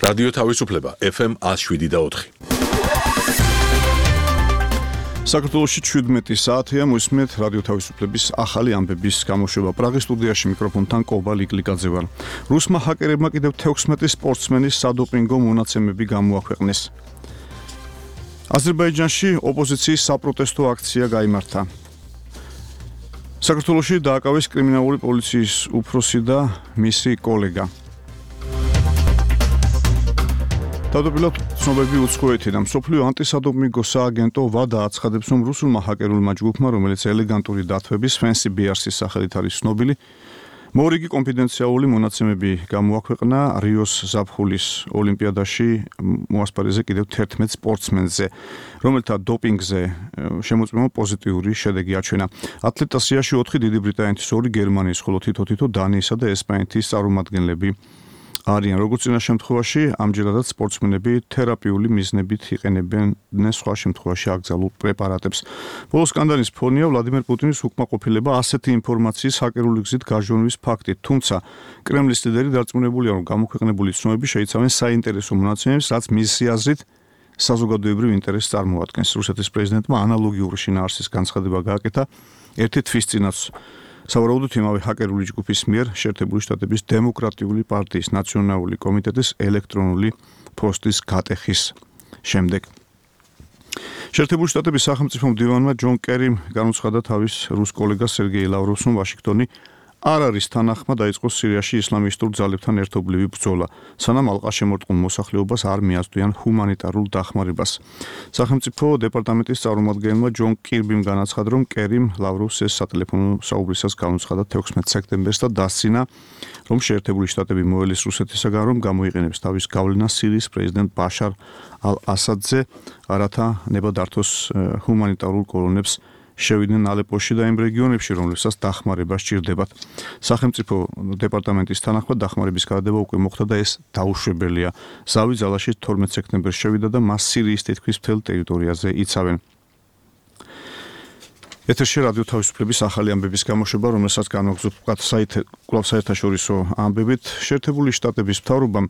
რადიო თავისუფლება FM 107.4. საქართველოში 17 საათია მოისმენთ რადიო თავისუფლების ახალი ამბების გამოშვება. პრაღის სტუდიაში მიკროფონთან კობა ლიკლიკაძე ვარ. რუსმა ჰაკერებმა კიდევ 16 სპორტსმენის სადოპინგო მონაცემები გამოაქვეყნეს. აზერბაიჯანში ოპოზიციის საპროტესტო აქცია გაიმართა. საქართველოში დააკავეს კრიმინალური პოლიციის უფროსი და მისი კოლეგა. თავდაპირველად ცნობები უცხოეთიდან მსოფლიო ანტისადოპინგო სააგენტო WADA აცხადებს, რომ რუსულმა ჰაკერულმა ჯგუფმა, რომელიც ელეგანტური დათვების Fancy Bears-ის სახელით არის ცნობილი, მორიგი კონფიდენციალური მონაცემები გამოაქვეყნა რიოს ზაფხულის ოლიმპიადაში მოასპარეზე კიდევ 11 სპორტსმენზე, რომელთა დოპინგზე შემოწმება პოზიტიური შედეგი აჩვენა. ათლეტთა სიაში 4 დიდი ბრიტანეთის, 2 გერმანიის, ხოლო თითო დანიისა და ესპანეთის წარმომადგენლები არიან. როგორც წინა შემთხვევაში, ამჯერადაც სპორტსმენები თერაპიული მიზნებით იყენებენ სხვა შემთხვევაში აკრძალულ პრეპარატებს. ბოლო სკანდალის ფონია ვლადიმერ პუტინის უკმაყოფილება ასეთი ინფორმაციის ჰაკერული გზით გაჟონვის ფაქტით, თუმცა კრემლის ლიდერი დარწმუნებულია, რომ გამოქვეყნებული ცნობები შეიცავენ საინტერესო მონაცემებს, რაც მისი აზრით საზოგადოებრივ ინტერესს წარმოადგენს. რუსეთის პრეზიდენტმა ანალოგიური შინაარსის განცხადება გააკეთა ერთი თვის წინაც. სავარაუდოდ იმავე ჰაკერული ჯგუფის მიერ შეერთებული შტატების დემოკრატიული პარტიის ნაციონალური კომიტეტის ელექტრონული პოსტის გატეხის შემდეგ. შეერთებული შტატების სახელმწიფო მდივანმა ჯონ კერიმ განუცხადა თავის რუს კოლეგას სერგეი ლავროვს, რომ ვაშინგტონი არ არის თანახმა დაიწყოს სირიაში ისლამისტურ ძალებთან ერთობლივი ბრძოლა, სანამ ალყაშემორტყმულ მოსახლეობას არ მიაწვდიან ჰუმანიტარულ დახმარებას. სახელმწიფო დეპარტამენტის წარმომადგენელმა ჯონ კირბიმ განაცხადა, რომ კერიმ ლავროვს ეს სატელეფონო საუბრისას განუცხადა 16 სექტემბერს და დასცინა, რომ შეერთებული შტატები მოელის რუსეთისაგან, რომ გამოიყენებს თავის გავლენას სირიის პრეზიდენტ ბაშარ ალ-ასადზე, რათა ნება დართოს ჰუმანიტარულ კოლონებს შევიდნენ ალეპოში და იმ რეგიონებში, რომლებსაც დახმარება სჭირდებათ. სახელმწიფო დეპარტამენტის თანახმად დახმარების გადადება უკვე მოხდა და ეს დაუშვებელია. ზავი ძალაში 12 სექტემბერს შევიდა და მას სირიის თითქმის მთელ ტერიტორიაზე იცავენ. ეთერში რადიო თავისუფლების ახალი ამბების გამოშვება, რომელსაც განვაგრძობთ საერთაშორისო ამბებით. შეერთებული შტატების მთავრობამ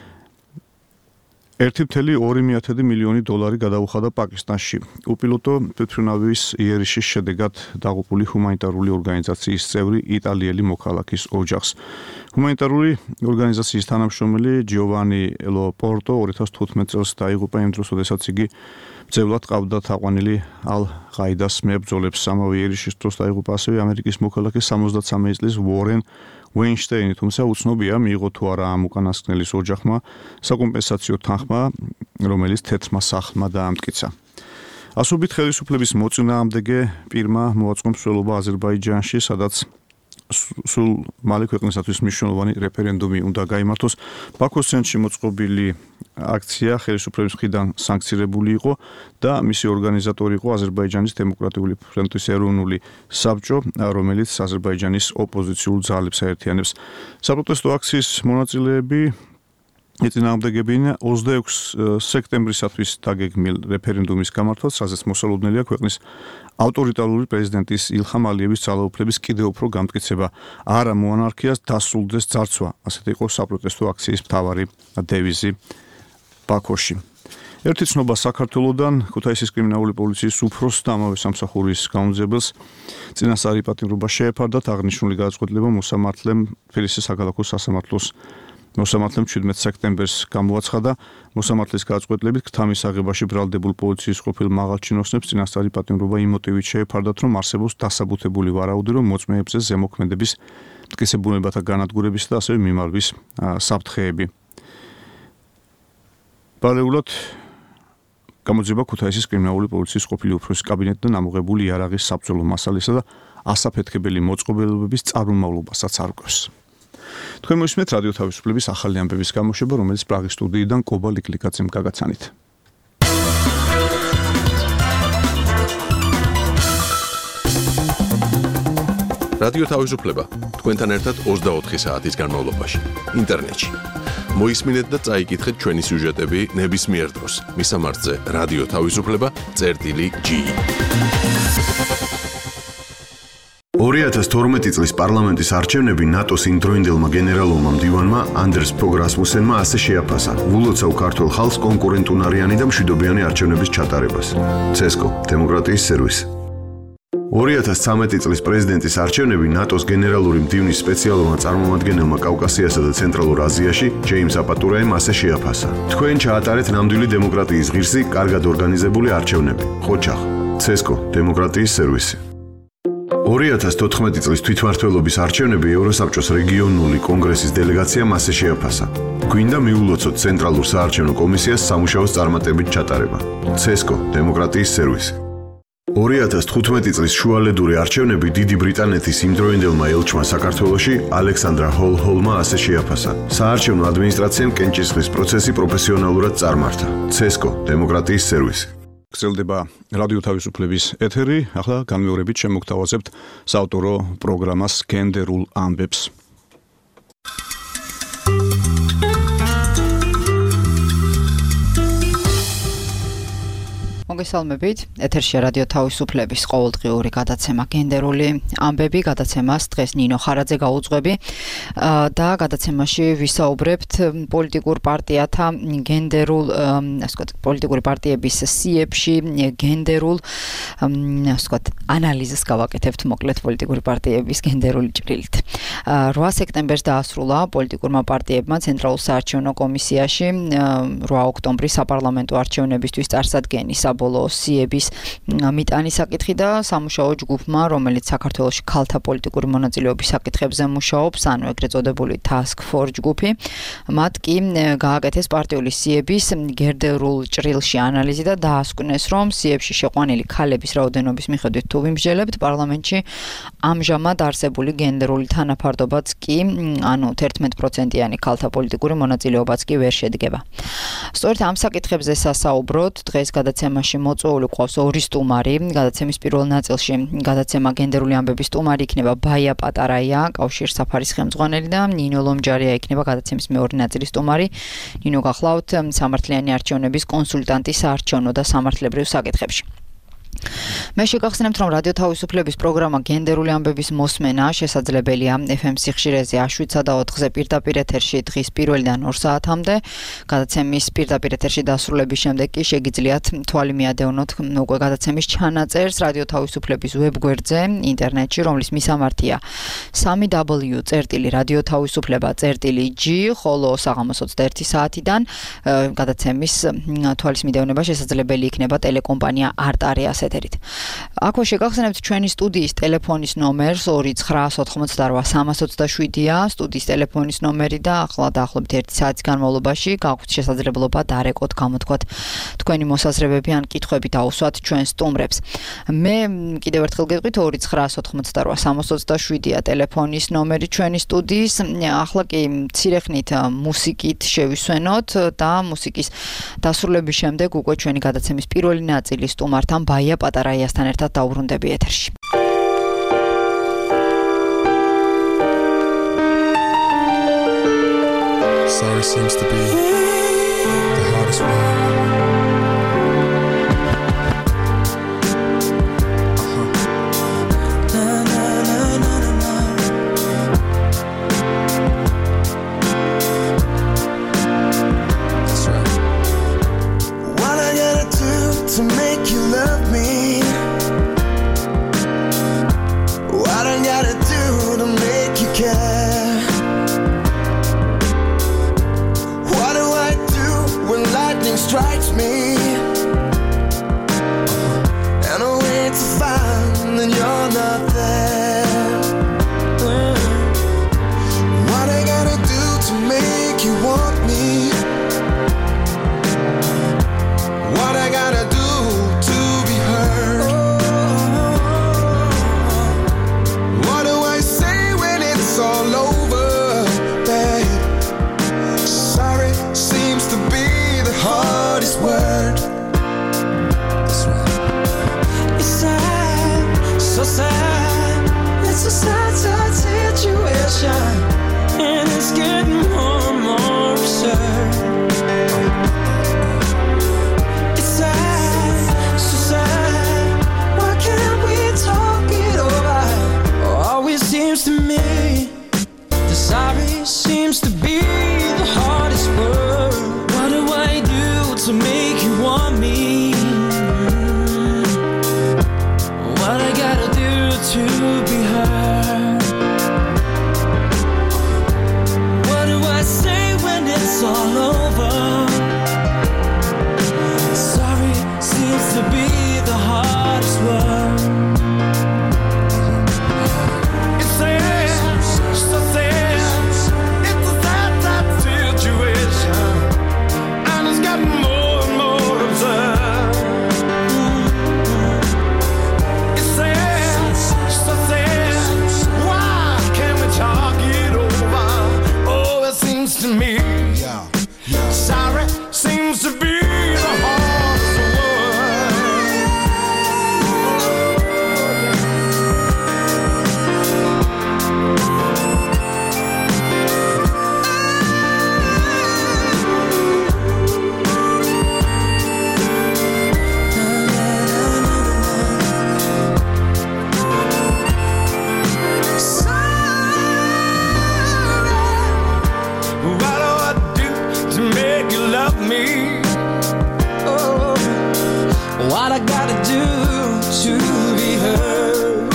1,2 მილიონი დოლარი გადაუხადა პაკისტანში. უპილოტო თვითმფრინავის იერიშის შედეგად დაღუპული ჰუმანიტარული ორგანიზაციის წევრი იტალიელი მოქალაქის ოჯახს. ჰუმანიტარული ორგანიზაციის თანამშრომელი ჯიოვანი ლო პორტო 2015 წელს დაიღუპა იმ დროს, როდესაც იგი მძევლად ყავდა თაყვანილი ალ-ყაიდას მებრძოლებს. ამავე იერიშის დროს დაიღუპა ასევე ამერიკის მოქალაქე 73 წლის ვორენ ვეინშტეინი, თუმცა უცნობია მიიღო თუ არა ამ უკანასკნელის ოჯახმა საკომპენსაციო თანხმა, რომელიც თეთრმა სახლმა დაამტკიცა. ასობით ხელისუფლების მოწინააღმდეგე პირმა მოაწყო მსვლელობა აზერბაიჯანში, სადაც სულ მალე ქვეყნისათვის მნიშვნელოვანი რეფერენდუმი უნდა გაიმართოს. ბაქოს ცენტრში მოწყობილი აქცია ხელისუფლების მხრიდან სანქცირებული იყო და მისი ორგანიზატორი იყო აზერბაიჯანის დემოკრატიული ფრონტის ეროვნული საბჭო, რომელიც აზერბაიჯანის ოპოზიციურ ძალებს აერთიანებს. საპროტესტო აქციის მონაწილეები ეწინააღმდეგებიან 26 სექტემბრისათვის დაგეგმილ რეფერენდუმის გამართვას, სადაც მოსალოდნელია ქვეყნის ავტორიტარული პრეზიდენტის ილხამ ალიევის ძალაუფლების კიდევ უფრო გამტკიცება, არა მონარქიას დასრულდეს ძარცვა. ასეთი იყო საპროტესტო აქციის მთავარი დევიზი ბაქოში. ერთი ცნობა საქართველოდან, ქუთაისის კრიმინალური პოლიციის უფროსს და ამავე სამსახურის გამომძიებელს წინასწარი პატიმრობა შეეფარდათ. აღნიშნული გადაწყვეტილება მოსამართლემ თბილისის საქალაქო სასამართლოს მოსამართლემ 17 სექტემბერს გამოაცხადა. მოსამართლის გადაწყვეტილებით ქთამის აღებაში ბრალდებულ პოლიციის ყოფილ მაღალჩინოსნებს წინასწარი პატიმრობა იმ მოტივით შეეფარდათ, რომ არსებობს დასაბუთებული ვარაუდი, რომ მოწმეებზე ზემოქმედების მტკიცებულებათა განადგურების და ასევე მიმართვის საფრთხეები. პარალელურად გამოძიება ქუთაისის კრიმინალური პოლიციის ყოფილი უფროსის კაბინეტიდან ამოღებული იარაღის საბრძოლო მასალისა და ასაფეთქებელი მოწყობილობების წარმომავლობასაც არკვევს. თქვენ მოისმენთ რადიო თავისუფლების ახალი ამბების გამოშვება, რომელიც პრაღის სტუდიიდან კობა ლიკლიკაძემ გაგაცანით. რადიო თავისუფლება თქვენთან ერთად 24 საათის განმავლობაში ინტერნეტში. მოისმინეთ და წაიკითხეთ ჩვენი სიუჟეტები ნებისმიერ დროს. მისამართზე რადიო თავისუფლება წერტილი G. 2012 წლის პარლამენტის არჩევნები ნატოს იმდროინდელმა გენერალურმა მდივანმა Ანდერს Ფოგ რასმუსენმა ასე შეაფასა: "ვულოცავ ქართულ ხალხს კონკურენტუნარიანი და მშვიდობიანი არჩევნების ჩატარებას." CESCO დემოკრატიის სერვისი. 2013 წლის პრეზიდენტის არჩევნები ნატოს გენერალური მდივნის სპეციალურმა წარმომადგენელმა კავკასიასა და ცენტრალურ აზიაში ჯეიმს აპატურაიმ ასე შეაფასა: "თქვენ ჩაატარეთ ნამდვილი დემოკრატიის ღირსი, კარგად ორგანიზებული არჩევნები." ხოჩახ. CESCO დემოკრატიის სერვისი. 2014 წლის თვითმმართველობის არჩევნები ევროსაბჭოს რეგიონული კონგრესის დელეგაციამ ასე შეაფასა: "გვინდა მიულოცოთ ცენტრალურ საარჩევნო კომისიას სამუშაოს წარმატებით ჩატარება." CESCO დემოკრატიის სერვისი. 2015 წლის შუალედური არჩევნები დიდი ბრიტანეთის იმდროინდელმა ელჩმა საქართველოში ალექსანდრა ჰოლჰოლმა ასე შეაფასა: "საარჩევნო ადმინისტრაციამ კენჭისყრის პროცესი პროფესიონალურად წარმართა." CESCO დემოკრატიის სერვისი. გრძელდება რადიო თავისუფლების ეთერი. ახლა განმეორებით შემოგთავაზებთ საავტორო პროგრამას გენდერულ ამბებს. მოგესალმებით. ეთერშია რადიო თავისუფლების ყოველდღიური გადაცემა გენდერული ამბები. გადაცემას დღეს ნინო ხარაძე გაუძღვები და გადაცემაში ვისაუბრებთ პოლიტიკურ პარტიათა გენდერულ, პოლიტიკური პარტიების სიებში გენდერულ, ანალიზს გავაკეთებთ მოკლედ პოლიტიკური პარტიების გენდერული ჭრილით. 8 სექტემბერს დაასრულა პოლიტიკურმა პარტიებმა ცენტრალურ საარჩევნო კომისიაში 8 ოქტომბრის საპარლამენტო არჩევნებისთვის წარსადგენი საბოლოო სიების მიტანის საკითხი და სამუშაო ჯგუფმა, რომელიც საქართველოში ქალთა პოლიტიკური მონაწილეობის საკითხებზე მუშაობს, ანუ ეგრეთ წოდებული Task Force ჯგუფი, მათ კი გააკეთეს პარტიული სიების გენდერულ ჭრილში ანალიზი და დაასკვნეს, რომ სიებში შეყვანილი ქალების რაოდენობის მიხედვით თუ ვიმსჯელებთ, პარლამენტში ამჟამად არსებული გენდერული თანაფარდობაც კი, ანუ 11%-იანი ქალთა პოლიტიკური მონაწილეობაც კი ვერ შედგება. სწორედ ამ საკითხებზე სასაუბროთ დღეს გადაცემაში მოწვეული ყავს ორი სტუმარი. გადაცემის პირველ ნაწილში გადაცემა გენდერული ამბების სტუმარი იქნება ბაია პატარაია, კავშირ საფარის ხელმძღვანელი და ნინო ლომჯარია იქნება გადაცემის მეორე ნაწილის სტუმარი. ნინო გახლავთ სამართლიანი არჩევნების კონსულტანტი საარჩევნო და სამართლებრივ საკითხებში. მე შეგახსენებთ, რომ რადიო თავისუფლების პროგრამა გენდერული ამბების მოსმენა შესაძლებელია FM სიხშირეზე 7-ზე და 4-ზე პირდაპირ ეთერში დღის 1-დან 2 საათამდე. გადაცემის პირდაპირ ეთერში დასრულების შემდეგ კი შეგიძლიათ თვალი მიადევნოთ უკვე გადაცემის ჩანაწერს რადიო თავისუფლების ვებგვერდზე ინტერნეტში, რომლის მისამართია www.radiotavisufleba.g, ხოლო საღამოს 21 საათიდან გადაცემის თვალის მიდევნება შესაძლებელი იქნება ტელეკომპანია არტარიას ეთერით. აქვე შეგახსენებთ ჩვენი სტუდიის ტელეფონის ნომერს 2998327-ია, სტუდიის ტელეფონის ნომერი და ახლა დაახლოებით 1 საათის განმავლობაში გაქვთ შესაძლებლობა დარეკოთ, გამოთქვათ თქვენი მოსაზრებები ან კითხვები დაუსვათ ჩვენს სტუმრებს. მე კიდევ ერთხელ გეტყვით 2998327-ია ტელეფონის ნომერი ჩვენი სტუდიის. ახლა კი მცირეხნით მუსიკით შევისვენოთ და მუსიკის დასრულების შემდეგ უკვე ჩვენი გადაცემის პირველი ნაწილი სტუმართან ბაია პატარაიასთან ერთად დაუბრუნდები ეთერში. Sorry seems to be the hardest word. To make you love me, what I gotta do to make you care? What do I do when lightning strikes? to be heard. What do I say when it's all over? Sorry seems to be the hardest word. It's sad, so sad. It's a sad, sad situation, and it's gotten more and more absurd. It's sad, so sad. Why can't we talk it over? Oh, it seems to me, sorry seems to be the hardest word. What do I do to make you love me? Oh, what I gotta do to be heard?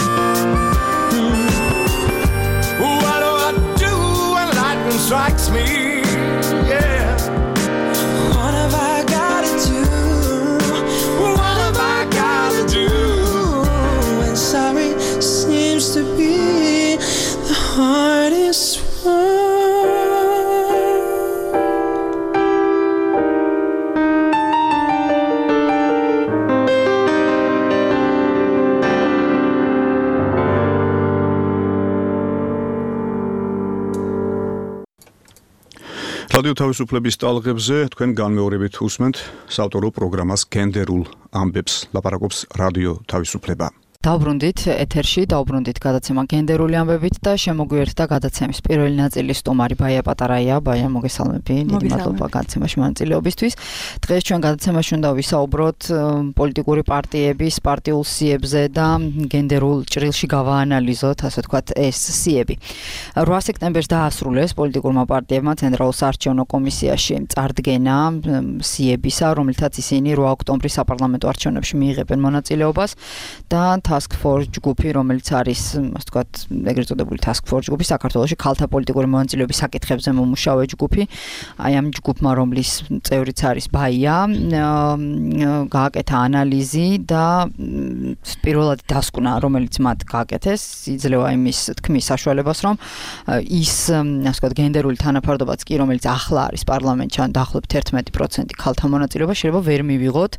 What do I do when lightning strikes me? Yeah. What have I gotta do? What have I gotta do? And sorry seems to be the hardest word. რადიო თავისუფლების ტალღებზე თქვენ განმეორებით უსმენთ საავტორო პროგრამას გენდერულ ამბებს ლაპარაკობს რადიო თავისუფლება. დავბრუნდით ეთერში, დავბრუნდით გადაცემა გენდერული ამბებით და შემოგვიერთდა გადაცემის პირველი ნაწილის სტუმარი ბაია პატარაია. ბაია, მოგესალმები. დიდი მადლობა გადაცემაში მონაწილეობისთვის. დღეს ჩვენ გადაცემაში უნდა ვისაუბროთ პოლიტიკური პარტიების პარტიულ სიებზე და გენდერულ ჭრილში გავაანალიზოთ, ასე ვთქვათ, ეს სიები. 8 სექტემბერს დაასრულეს პოლიტიკურმა პარტიებმა ცენტრალურ საარჩევნო კომისიაში წარდგენა სიებისა, რომელთაც ისინი 8 ოქტომბრის საპარლამენტო არჩევნებში მიიღებენ მონაწილეობას და task force ჯგუფი, რომელიც არის, ასე ვთქვათ, ეგრეთ წოდებული task force ჯგუფი საქართველოში ქალთა პოლიტიკური მონაწილეობის საკითხებზე მომუშავე ჯგუფი. აი ამ ჯგუფმა, რომლის წევრიც არის ბაია, გააკეთა ანალიზი და პირველად დასკვნა, რომელიც მათ გააკეთეს, იძლევა იმის თქმის საშუალებას, რომ ის, ასე ვთქვათ, გენდერული თანაფარდობაც კი, რომელიც ახლა არის პარლამენტში, ან დაახლოებით 11% ქალთა მონაწილეობა შეიძლება ვერ მივიღოთ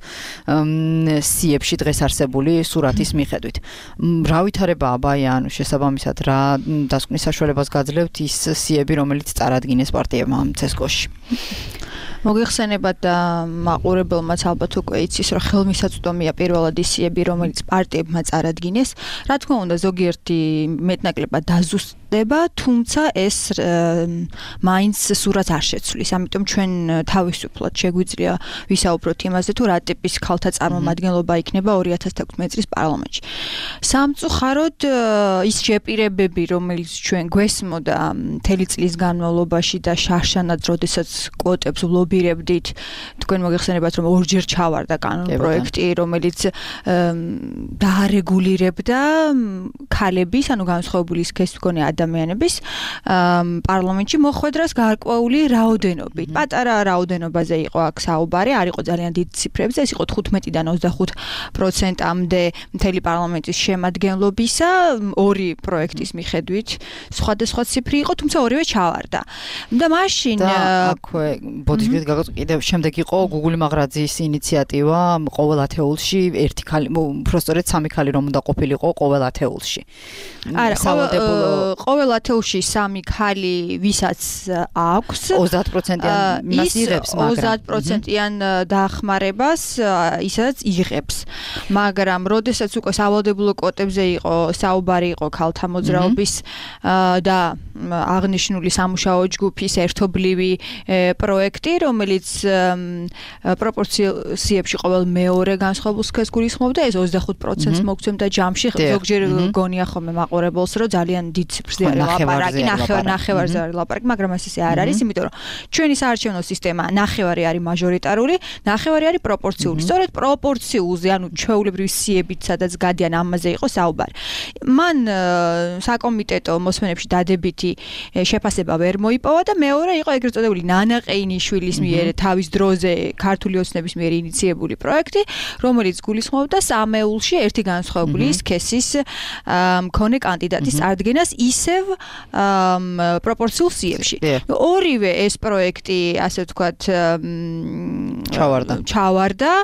სიებში დღეს არსებული სურათის მიხედვით. რა ვითარებაა ბაია, ანუ შესაბამისად რა დასკვნის საშუალებას გაძლევთ ის სიები, რომელიც წარადგინეს პარტიებმა ცესკოში? მოგიხსენებათ და მაყურებელმაც ალბათ უკვე იცის, რომ ხელმისაწვდომია პირველად ის სიები, რომელიც პარტიებმა წარადგინეს. რა თქმა უნდა, ზოგიერთი მეტნაკლებად დაზუსტდება, თუმცა ეს მაინც სურათს არ შეცვლის. ამიტომ ჩვენ თავისუფლად შეგვიძლია ვისაუბროთ იმაზე, თუ რა ტიპის ქალთა წარმომადგენლობა იქნება 2016 წლის პარლამენტში. სამწუხაროდ ის შეპირებები, რომელიც ჩვენ გვესმოდა მთელი წლის განმავლობაში და შარშანად, როდესაც კვოტებს ლობირებდით, თქვენ მოგეხსენებათ, რომ ორჯერ ჩავარდა კანონ პროექტი, რომელიც დაარეგულირებდა ქალების, ანუ განსხვავებული სქესის მქონე ადამიანების პარლამენტში მოხვედრას გარკვეული რაოდენობით. პატარა რაოდენობაზე იყო აქ საუბარი, არ იყო ძალიან დიდ ციფრებზე, ეს იყო 15-დან 25%-მდე მთელი პარლამენტის შემადგენლობისა, ორი პროექტის მიხედვით სხვადასხვა ციფრი იყო, თუმცა ორივე ჩავარდა. და მაშინ აქვე ბოდიშგეთ კიდევ შემდეგ იყო გუგული მაღრაძის ინიციატივა ყოველ ათეულში ერთი ქალი, უბრალოდ სამი ქალი რომ უნდა ყოფილიყო ყოველ ათეულში. არა, ყოველ ათეულში სამი ქალი ვისაც აქვს 30%-იან იმას იღებს, მაგრამ 30%-იან დახმარებას ისაც იღებს. მაგრამ როდესაც უკვე სავალდებულო კვოტებზე იყო საუბარი იყო ქალთა მოძრაობის და აღნიშნული სამუშაო ჯგუფის ერთობლივი პროექტი, რომელიც პროპორციებში ყოველ მეორე განსხვავებულ სქესს გულისხმობდა, ეს 25%-ს მოგცემდა ჯამში, ზოგჯერ გონია ხოლმე მაყურებელს, რომ ძალიან დიდ ციფრს ზე არის ლაპარაკი, ნახევარზე არის ლაპარაკი, მაგრამ ეს ისე არ არის, იმიტომ რომ ჩვენი საარჩევნო სისტემა ნახევარი არის მაჟორიტარული, ნახევარი არის პროპორციული. სწორედ პროპორციულზე, ანუ ჩვეულებრივი სიებით, სადაც გადიან ამაზე იყო საუბარი. მან საკომიტეტო მოსმენებში დადებითი შეფასება ვერ მოიპოვა და მეორე იყო ეგრეთ წოდებული ნანა ყეინიშვილის მიერ თავის დროზე ქართული ოცნების მიერ ინიციებული პროექტი, რომელიც გულისხმობდა სამეულში ერთი განსხვავებული სქესის მქონე კანდიდატის წარდგენას ისევ პროპორციულ სიებში. ორივე ეს პროექტი, ასე ვთქვათ, ჩავარდა.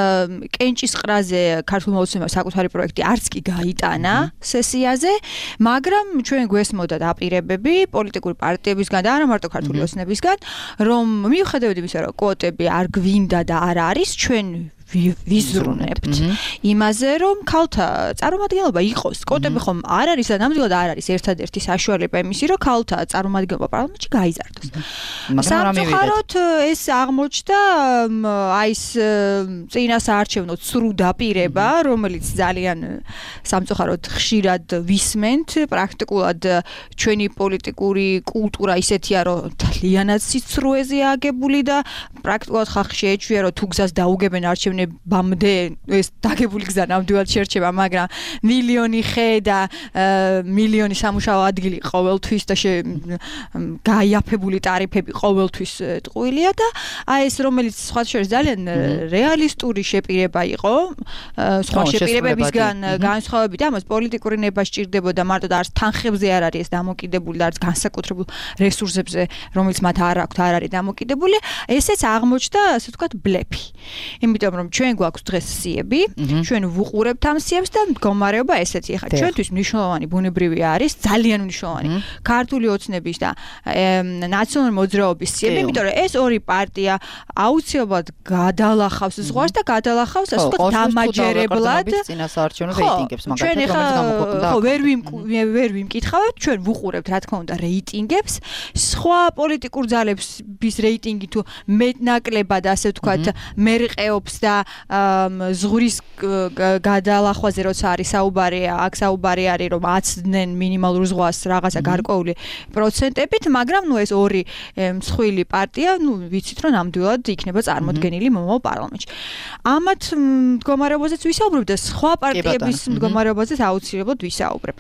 კენჭისყრაზე ქართულმა ოცნებამ საკუთარი პროექტი არც კი გაიტანა სესიაზე, მაგრამ ჩვენ გვესმოდა დაპირებები პოლიტიკური პარტიებისგან და არა მარტო ქართული ოცნებისგან, რომ მიუხედავად იმისა, რომ კვოტები არ გვინდა და არ არის, ჩვენ ვიზრუნებთ იმაზე, რომ ქალთა წარმომადგენლობა იყოს. კვოტები ხომ არ არის და ნამდვილად არ არის ერთადერთი საშუალება იმისი, რომ ქალთა წარმომადგენლობა პარლამენტში გაიზარდოს. სამწუხაროდ ეს აღმოჩნდა აი ეს წინა საარჩევნო ცრუ დაპირება, რომელიც ძალიან სამწუხაროდ ხშირად ვისმენთ, პრაქტიკულად ჩვენი პოლიტიკური კულტურა ისეთია, რომ ძალიანაც სიცრუეზე აგებული და პრაქტიკულად ხალხი შეეჩვია, რომ თუ გზას დაუგებენ არჩევნებამდე ეს დაგებული გზა ნამდვილად შერჩება, მაგრამ მილიონი ხე და მილიონი სამუშაო ადგილი ყოველთვის და გაიაფებული ტარიფები ყოველთვის ტყუილია და აი ეს რომელიც სხვა შორის ძალიან რეალისტური შეპირება იყო, სხვა შეპირებებისგან განსხვავებით ამას პოლიტიკური ნება სჭირდებოდა მარტო და არც თანხებზე არ არის ეს დამოკიდებული და არც განსაკუთრებულ რესურსებზე, რომელიც მათ არ აქვთ, არ არის დამოკიდებული. ესეც აღმოჩნდა, ასე ვთქვათ, ბლეფი. იმიტომ რომ ჩვენ გვაქვს დღეს სიები, ჩვენ ვუყურებთ ამ სიებს და მდგომარეობა ესეთი. ახლა ჩვენთვის მნიშვნელოვანი ბუნებრივი არის, ძალიან მნიშვნელოვანი ქართული ოცნების და ნაციონალური მოძრაობის სიები, იმიტომ რომ ეს ორი პარტია აუცილებლად გადალახავს ზღვას და გადალახავს, ასე ვთქვათ, დამაჯერებლად წინასაარჩევნო რეიტინგებს, მაგალითად, ჩვენ ხო ვერ ვიმკითხავთ, ჩვენ ვუყურებთ, რა თქმა უნდა, რეიტინგებს, სხვა პოლიტიკურ ძალების რეიტინგი თუ მეტნაკლებად, ასე ვთქვათ, მერყეობს და ზღურის გადალახვაზე როცა არის საუბარი, აქ საუბარი არის, რომ აცდნენ მინიმალურ ზღვას რაღაცა გარკვეული პროცენტებით, მაგრამ ნუ ეს ორი მსხვილი პარტია, ნუ ვიცით, რომ ნამდვილად იქნება წარმოდგენილი მომავალ პარლამენტში. ამათ მდგომარეობაზეც ვისაუბრებ და სხვა პარტიების მდგომარეობაზეც აუცილებლად ვისაუბრებ.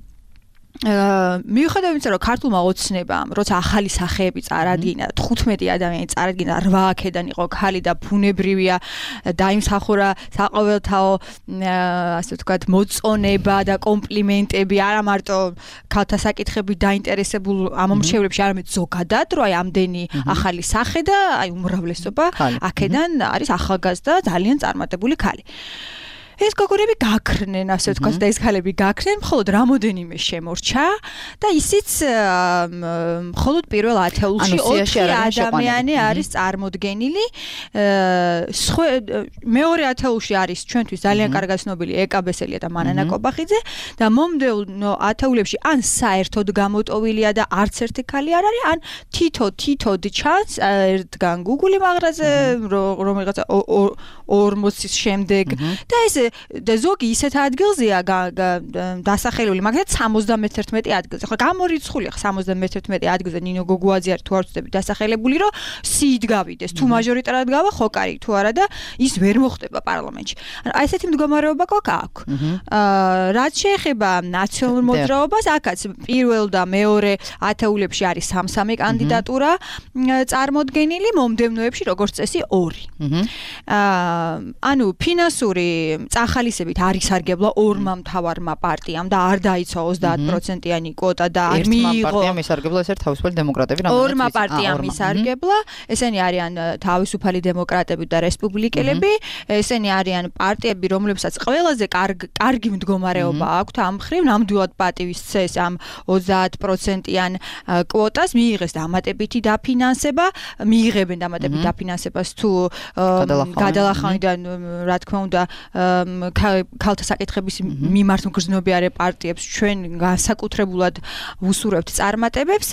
მიუხედავად იმისა, რომ ქართულმა ოცნებამ, როცა ახალი სახეები წარადგინა, 15 ადამიანი წარადგინა, 8 აქედან იყო ქალი და ბუნებრივია დაიმსახურა საყოველთაო, ასე ვთქვათ, მოწონება და კომპლიმენტები, არა მარტო ქალთა საკითხებით დაინტერესებულ ამომრჩევლებში, არამედ ზოგადად, რომ აი ამდენი ახალი სახე და აი უმრავლესობა აქედან არის ახალგაზრდა, ძალიან წარმატებული ქალი. ეს გოგონები გაქრნენ, ასე ვთქვათ, და ეს ქალები გაქრნენ, მხოლოდ რამოდენიმე შემორჩა და ისიც მხოლოდ პირველ ათეულში 4 ადამიანი არის წარმოდგენილი. მეორე ათეულში არის ჩვენთვის ძალიან კარგად ცნობილი ეკა ბესელია და მანანა კობახიძე და მომდევნო ათეულებში ან საერთოდ გამოტოვილია და არც ერთი ქალი არ არის, ან თითოდ ჩანს ერთგან Google მაღაზიაზე, რომელიღაცა 40-ის შემდეგ და ეს და ზოგი ისეთ ადგილზეა დასახელებული, მაგალითად 71 ადგილზე. ხო, გამორიცხულია 71 ადგილზე ნინო გოგუაძე არის თუ არ ვწდები დასახელებული, რომ სიით გავიდეს. თუ მაჟორიტარად გავა, ხო კარი, თუ არა და ის ვერ მოხდება პარლამენტში. ანუ აი ესეთი მდგომარეობა გვაქვს. რაც შეეხება ნაციონალურ მოძრაობას, აქაც პირველ და მეორე ათეულებში არის სამ-სამი კანდიდატურა წარმოდგენილი, მომდევნოებში როგორც წესი 2. ანუ ფინანსური ახალისებით არ ისარგებლა ორმა მთავარმა პარტიამ და არ დაიცვა 30%-იანი კვოტა და არ მიიღო. პარტიამ ისარგებლა ეს თავისუფალი დემოკრატები, ორმა პარტიამ ისარგებლა, ესენი არიან თავისუფალი დემოკრატები და რესპუბლიკელები, ესენი არიან პარტიები, რომლებსაც ყველაზე კარგი მდგომარეობა აქვთ ამ მხრივ, ნამდვილად პატივის წეს ამ 30%-იან კვოტას მიიღეს დამატებითი დაფინანსება, მიიღებენ დამატებით დაფინანსებას თუ გადალახავიდან, რა თქმა უნდა, ქალთა საკითხების მიმართ მგრძნობიარე პარტიებს ჩვენ განსაკუთრებულად ვუსურვებთ წარმატებებს.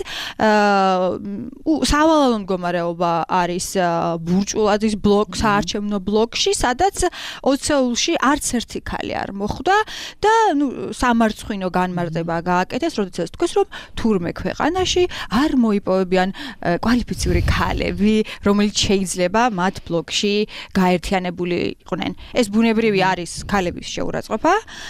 სავალალო მდგომარეობა არის ბურჭულაძის ბლოკ, საარჩევნო ბლოკში, სადაც 20-ში არც ერთი ქალი არ მოხვდა და სამარცხვინო განმარტება გააკეთეს, როდესაც თქვეს, რომ თურმე ქვეყანაში არ მოიპოვებიან კვალიფიციური ქალები, რომელიც შეიძლება მათ ბლოკში გაერთიანებული იყვნენ. ეს ბუნებრივი არის ქალების შეურაცხყოფა,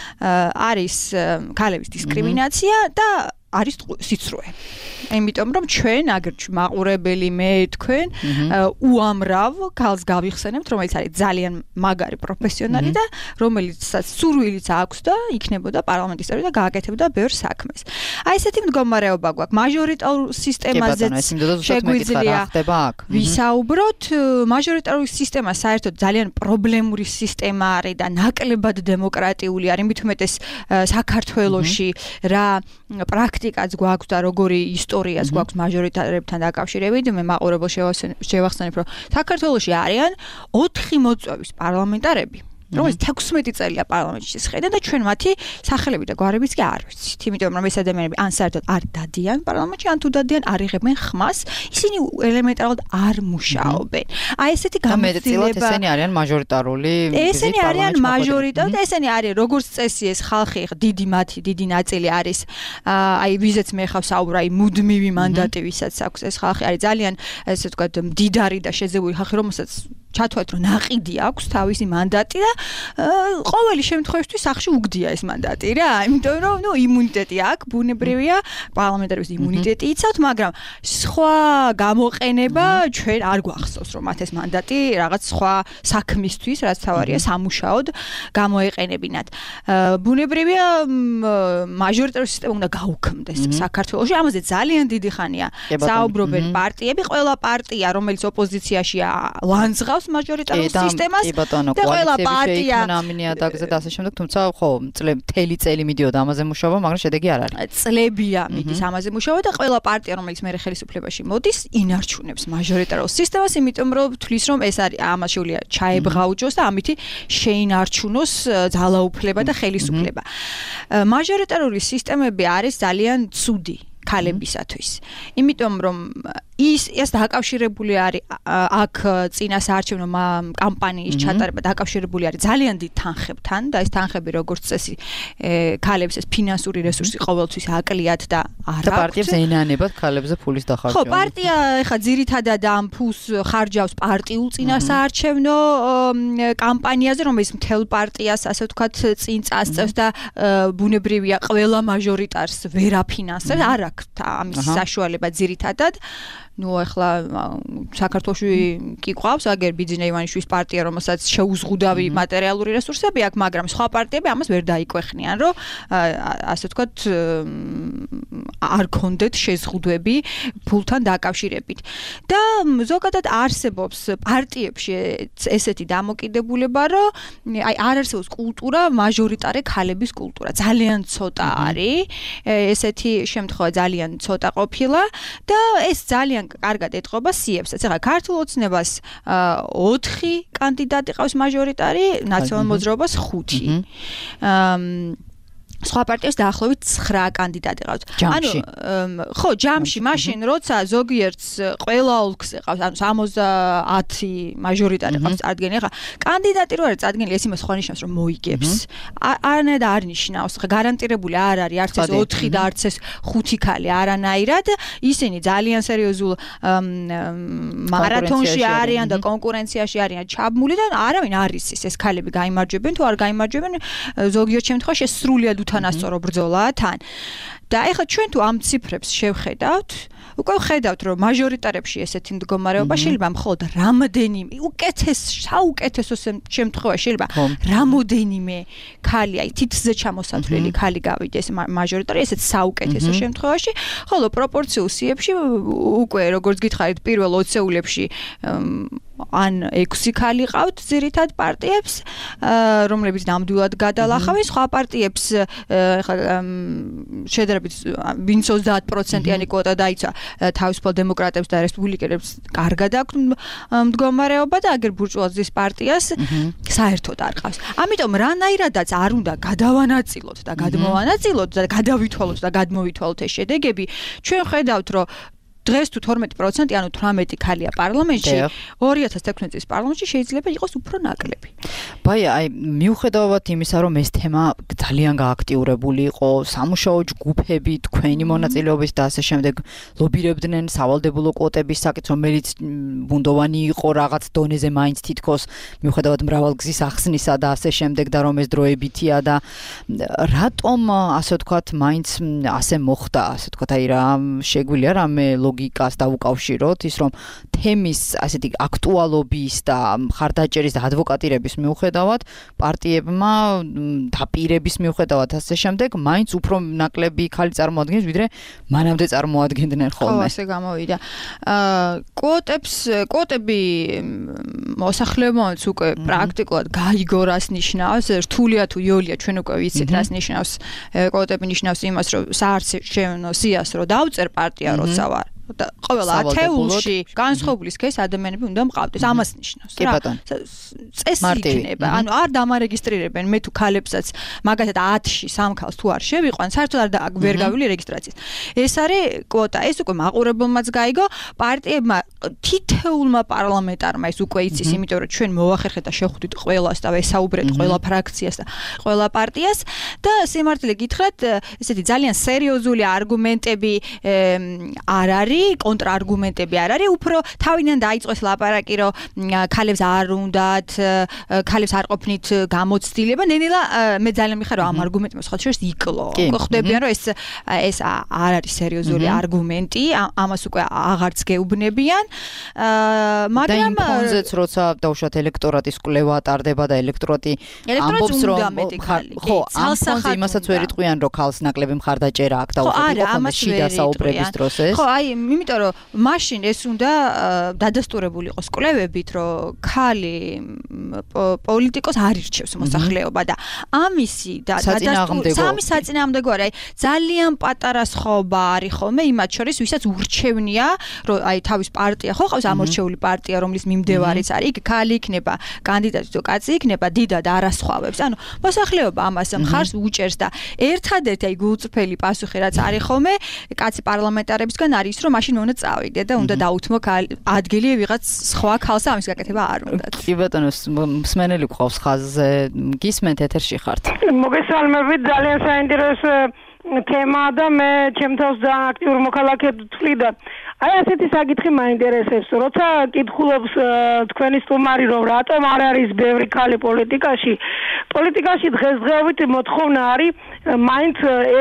არის ქალების დისკრიმინაცია და არის სიცრუე. იმიტომ რომ ჩვენ აგერ მაყურებელი მე თქვენ უამრავ ქალს გავიხსენებთ, რომელიც არის ძალიან მაგარი პროფესიონალი და რომელიცაც სურვილიც აქვს და იქნებოდა პარლამენტის წევრი და გააკეთებდა ბევრ საქმეს. აი ესეთი მდგომარეობა გვაქვს. მაჟორიტარულ სისტემაზეც შეგვიძლია ვისაუბროთ. მაჟორიტარული სისტემა საერთოდ ძალიან პრობლემური სისტემა არის და ნაკლებად დემოკრატიული არის. მით უმეტეს საქართველოში რა პრაქტიკაც გვაქვს და როგორი ისტორიაც გვაქვს მაჟორიტარებთან დაკავშირებით. მე მაყურებელს შევახსენებ, რომ საქართველოში არიან 4 მოწვევის პარლამენტარები, რომელიც 16 წელია პარლამენტში შეხედა და ჩვენ მათი სახელები და გვარებიც კი არ ვიცით. იმიტომ რომ ეს ადამიანები ან საერთოდ არ დადიან პარლამენტში, ან თუ დადიან არ იღებენ ხმას, ისინი ელემენტარულად არ მუშაობენ. აი ესეთი გამოცდილება ესენი არიან მაჟორიტარული ესენი არიან მაჟორიტარული და ესენი არიან როგორც წესი ეს ხალხი მათი დიდი ნაწილი არის აი ვიზეც მე ხავს საუბრა აი მუდმივი მანდატი ვისაც აქვს ეს ხალხი არის ძალიან ესე ვთქვათ მდიდარი და შეძებული ხალხი რომელსაც ჩათვალეთ რომ ნაყიდი აქვს თავისი მანდატი და ყოველი შემთხვევისთვის სახში უგდია ეს მანდატი რა იმიტომ რომ იმუნიტეტი აქვს ბუნებრივია პარლამენტარების იმუნიტეტი იცავთ მაგრამ სხვა გამოყენება ჩვენ არ გვახსოვს რომ მათ ეს მანდატი რაღაც სხვა საქმისთვის რაც თავარია სამუშაოდ გამოეყენებინათ ბუნებრივია მაჟორიტარული სისტემა უნდა გაუქმდეს საქართველოში ამაზე ძალიან დიდი ხანია საუბრობენ პარტიები ყველა პარტია რომელიც ოპოზიციაშია ლანძღავს მაჟორიტარულ სისტემას და ყველა პარტია ნამინიადაგზე და ასე შემდეგ თუმცა ხო მთელი წელი მიდიოდა ამაზე მუშაობა მაგრამ შედეგი არ არის წლებია მიდის ამაზე მუშაობა და ყველა პარტია რომელიც მე ხელისუფლებაში მოდის ინარჩუნებს მაჟორიტარულ სისტემას იმიტომ რომ თვლის რომ ეს არის ამას შეუძლია ჩაებღაუჯოს და ამითი შეინარჩუნოს ძალაუფლება და ხელისუფლება მაჟორიტარული სისტემები არის ძალიან ცუდი ქალებისათვის იმიტომ რომ ის დაკავშირებული არის აქ წინა საარჩევნო კამპანიის ჩატარება დაკავშირებული არის ძალიან დიდ თანხებთან და ეს თანხები როგორც წესი ქალებს ეს ფინანსური რესურსი ყოველთვის აკლიათ და არ აქვს პარტიებს ენანებად ქალებზე ფულის დახარჯვა. ხო, პარტია ეხა ძირითადად ამ ფულს ხარჯავს პარტიულ წინა საარჩევნო კამპანიაზე რომელიც მთელ პარტიას ასე ვთქვათ წინ წასწევს და ბუნებრივია ყველა მაჟორიტარს ვერ აფინანსებს არ აქვს ამის საშუალება ძირითადად ახლა საქართველოში კი ყავს აგერ ბიძინა ივანიშვილის პარტია რომელსაც შეუზღუდავი მატერიალური რესურსები აქვს მაგრამ სხვა პარტიები ამას ვერ დაიკვეხნიან რომ ასე ვთქვათ არ კონდეთ შეზღუდვები ფულთან დაკავშირებით და ზოგადად არსებობს პარტიებში ესეთი დამოკიდებულება რომ აი არ არსებობს კულტურა მაჟორიტარე ქალების კულტურა ძალიან ცოტა არის ესეთი შემთხვევა ძალიან ცოტა ყოფილა და ეს ძალიან კარგად ეტყობა სიებსაც. ეხლა ქართულ ოცნებას 4 კანდიდატი ყავს მაჟორიტარი, ნაციონალურ მოძრაობას 5. სხვა პარტიას დაახლოებით 9 კანდიდატი ყავს. ჯამში. ხო, ჯამში, მაშინ როცა ზოგიერთს ყველა ოლქზე ყავს, ანუ 70 მაჟორიტარი ყავს წარდგენი. ახლა კანდიდატი რო არის წარდგენი, ეს იმას სხვა ნიშნავს, რომ მოიგებს. არანაირად არ ნიშნავს. ხა გარანტირებული არ არის არც ეს 4 და არც ეს 5 ქალი არანაირად. ისინი ძალიან სერიოზულ მარათონში არიან და კონკურენციაში არიან ჩაბმული და არავინ არ იცის ეს ქალები გაიმარჯვებენ თუ არ გაიმარჯვებენ. ზოგიერთ შემთხვევაში სრულიად უთანასწორო ბრძოლაა თან. და ეხლა ჩვენ თუ ამ ციფრებს შევხედავთ, უკვე ვხედავთ, რომ მაჟორიტარებში ესეთი მდგომარეობა შეიძლება მხოლოდ რამოდენიმე საუკეთესო შემთხვევაში შეიძლება რამოდენიმე ქალი, აი თითზე ჩამოსათვლელი ქალი გავიდეს მაჟორიტარი, ესეც საუკეთესო შემთხვევაში, ხოლო პროპორციულ სიებში უკვე როგორც გითხარით პირველ 20-ეულებში ან 6 ქალი ყავთ ძირითად პარტიებს, რომლებიც ნამდვილად გადალახავენ, სხვა პარტიებს ეხლა შედარებით ვინც 30%-იანი კვოტა დაიცვა თავისუფალ დემოკრატებს და რესპუბლიკელებს კარგად აქვს მდგომარეობა და აგერ ბურჟუაზიის პარტიას საერთოდ არ ყავს. ამიტომ რანაირადაც არ უნდა გადავანაწილოთ და გადმოვანაწილოთ და გადავითვალოთ და გადმოვითვალოთ ეს შედეგები, ჩვენ ხედავთ, რომ დღეს თუ 12%, ანუ 18 ქალია პარლამენტში, 2016 წლის პარლამენტში შეიძლება იყოს უფრო ნაკლები. ბაია, აი, მიუხედავად იმისა, რომ ეს თემა ძალიან გააქტიურებული იყო, სამუშაო ჯგუფები, თქვენი მონაწილეობით და ასე შემდეგ ლობირებდნენ სავალდებულო კვოტების საკითხს, რომელიც ბუნდოვანი იყო რაღაც დონეზე მაინც თითქოს, მიუხედავად მრავალგზის ახსნისა და ასე შემდეგ და რომ ეს დროებითია და რატომ ასე ვთქვათ, მაინც ასე მოხდა, ასე ვთქვათ, აი რა შეგვიძლია რამე ლოგიკას დაუკავშიროთ ის რომ თემის ასეთი აქტუალობის და მხარდაჭერის და ადვოკატირების მიუხედავად პარტიებმა დაპირების მიუხედავად ასე შემდეგ მაინც უფრო ნაკლები ქალი წარმოადგენს ვიდრე მანამდე წარმოადგენდნენ ხოლმე. ხო, ასე გამოვიდა. კვოტები მოსახლეობაც უკვე პრაქტიკულად გაიგო რას ნიშნავს, რთულია თუ იოლია ჩვენ უკვე ვიცით რას ნიშნავს. კვოტები ნიშნავს იმას რომ საარჩევნო სიას რომ დავწერ პარტია როცა ვარ და ყოველ ათეულში განსხვავებული სქესის ადამიანები უნდა მყავდეს. ამას ნიშნავს რა. წესი იქნება. ანუ არ დამარეგისტრირებენ მე თუ ქალებსაც მაგათად 10-ში 3 ქალს თუ არ შევიყვან, საერთოდ არ ვერ გავილი რეგისტრაციის. ეს არის კვოტა. ეს უკვე მაყურებელმაც გაიგო, პარტიებმა თითოეულმა პარლამენტარმა ეს უკვე იცის, იმიტომ რომ ჩვენ მოვახერხეთ და შევხვდით ყველას და ვესაუბრეთ ყველა ფრაქციას და ყველა პარტიას და სიმართლე გითხრათ, ესეთი ძალიან სერიოზული არგუმენტები არ არის. კონტრარგუმენტები არ არის, უფრო თავიდან დაიწყოს ლაპარაკი, რომ ქალებს არ უნდათ, ქალებს არ ყოფნით გამოცდილება, ნენელა მე ძალიან მიხარ რომ ამ არგუმენტმა სხვა შორის იკლო. ხვდებიან რომ ეს არ არის სერიოზული არგუმენტი, ამას უკვე აღარც გეუბნებიან. მაგრამ იმ ფონზეც როცა დავუშვათ ელექტორატის კვლევა ტარდება და ელექტორატი ამბობს რომ ხო, ამ ფონზე იმასაც ვერ იტყვიან რომ ქალს ნაკლები მხარდაჭერა აქვს დავუშვათ ხოლმე შიდა საუბრების დროს ეს. ხო, აი იმიტომ რომ მაშინ ეს უნდა დადასტურებული იყოს კვლევებით, რომ ქალი პოლიტიკოს არ ირჩევს მოსახლეობა და ამისი და სამი საწინააღმდეგო არის. ძალიან პატარა სხვაობა არის ხოლმე იმათ შორის, ვისაც ურჩევნია, რომ აი თავის პარტია ხო ყავს ამორჩეული პარტია, რომლის მიმდევარიც არის, იქ ქალი იქნება, კანდიდატი თუ კაცი იქნება, დიდად არასხვავებს. ანუ მოსახლეობა ამას მხარს უჭერს და ერთადერთი აი გულწრფელი პასუხი რაც არის ხოლმე კაცი პარლამენტარებისგან არის რომ მაშინ უნდა წავიდე და უნდა დაუთმო ადგილი ვიღაც სხვა ქალს ამის გაკეთება არ უნდათ. კი ბატონო, მსმენელი გვყავს ხაზზე, გისმენთ ეთერში ხართ. მოგესალმებით, ძალიან საინტერესო თემა და მე ჩემთავს ძალიან აქტიურ მოქალაქედ ვთვლი და აი ასეთი საკითხი მაინტერესებს, როცა კითხულობს თქვენი სტუმარი რომ რატომ არ არის ბევრი ქალი პოლიტიკაში დღესდღეობით მოთხოვნა არის მაინც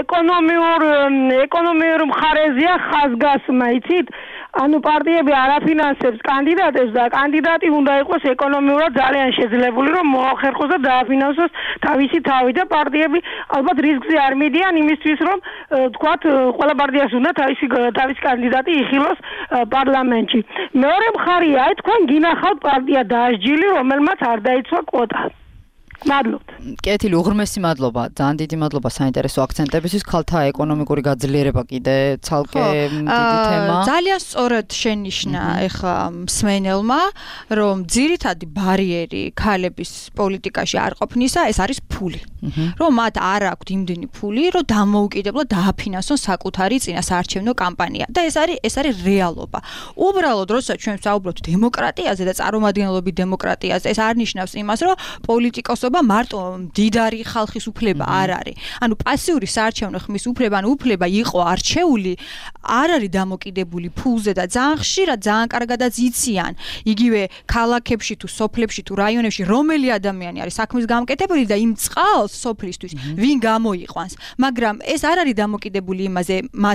ეკონომიურ მხარეზეა ხაზგასმა, იცით? ანუ პარტიები არ აფინანსებს კანდიდატებს და კანდიდატი უნდა იყოს ეკონომიურად ძალიან შეძლებული, რომ მოახერხოს და დააფინანსოს თავისი თავი და პარტიები ალბათ რისკზე არ მიდიან იმისთვის, რომ თქვათ ყველა პარტიას უნდა თავისი კანდიდატი იხილოს პარლამენტში. მეორე მხარეა, აი თქვენ გინახავთ პარტია დაასჯილი, რომელმაც არ დაიცვა კვოტა. მადლობთ. კეთილი, უღრმესი მადლობა. ძალიან დიდი მადლობა საინტერესო აქცენტებისთვის. ქალთა ეკონომიკური გაძლიერება კიდე ცალკე დიდი თემა. ძალიან სწორად შენიშნა ეხლა მსმენელმა, რომ ძირითადი ბარიერი ქალების პოლიტიკაში არ ყოფნისა ეს არის ფული. რომ მათ არ აქვთ იმდენი ფული, რომ დამოუკიდებლად დააფინანსონ საკუთარი წინასაარჩევნო კამპანია. და ეს არის რეალობა. უბრალოდ როცა ჩვენ ვსაუბრობთ დემოკრატიაზე და წარმომადგენლობით დემოკრატიაზე, ეს არ ნიშნავს იმას, რომ პოლიტიკოსობა მარტო მდიდარი ხალხის უფლება არ არის. ანუ პასიური საარჩევნო ხმის უფლება, ანუ უფლება იყო არჩეული, არ არის დამოკიდებული ფულზე და ძალიან ხშირად ძალიან კარგადაც იციან. იგივე ქალაქებში თუ სოფლებში თუ რაიონებში რომელი ადამიანი არის საქმის გამკეთებელი და იმ წყალს სოფლისთვის ვინ გამოიყვანს. მაგრამ ეს არ არის დამოკიდებული იმაზე, მას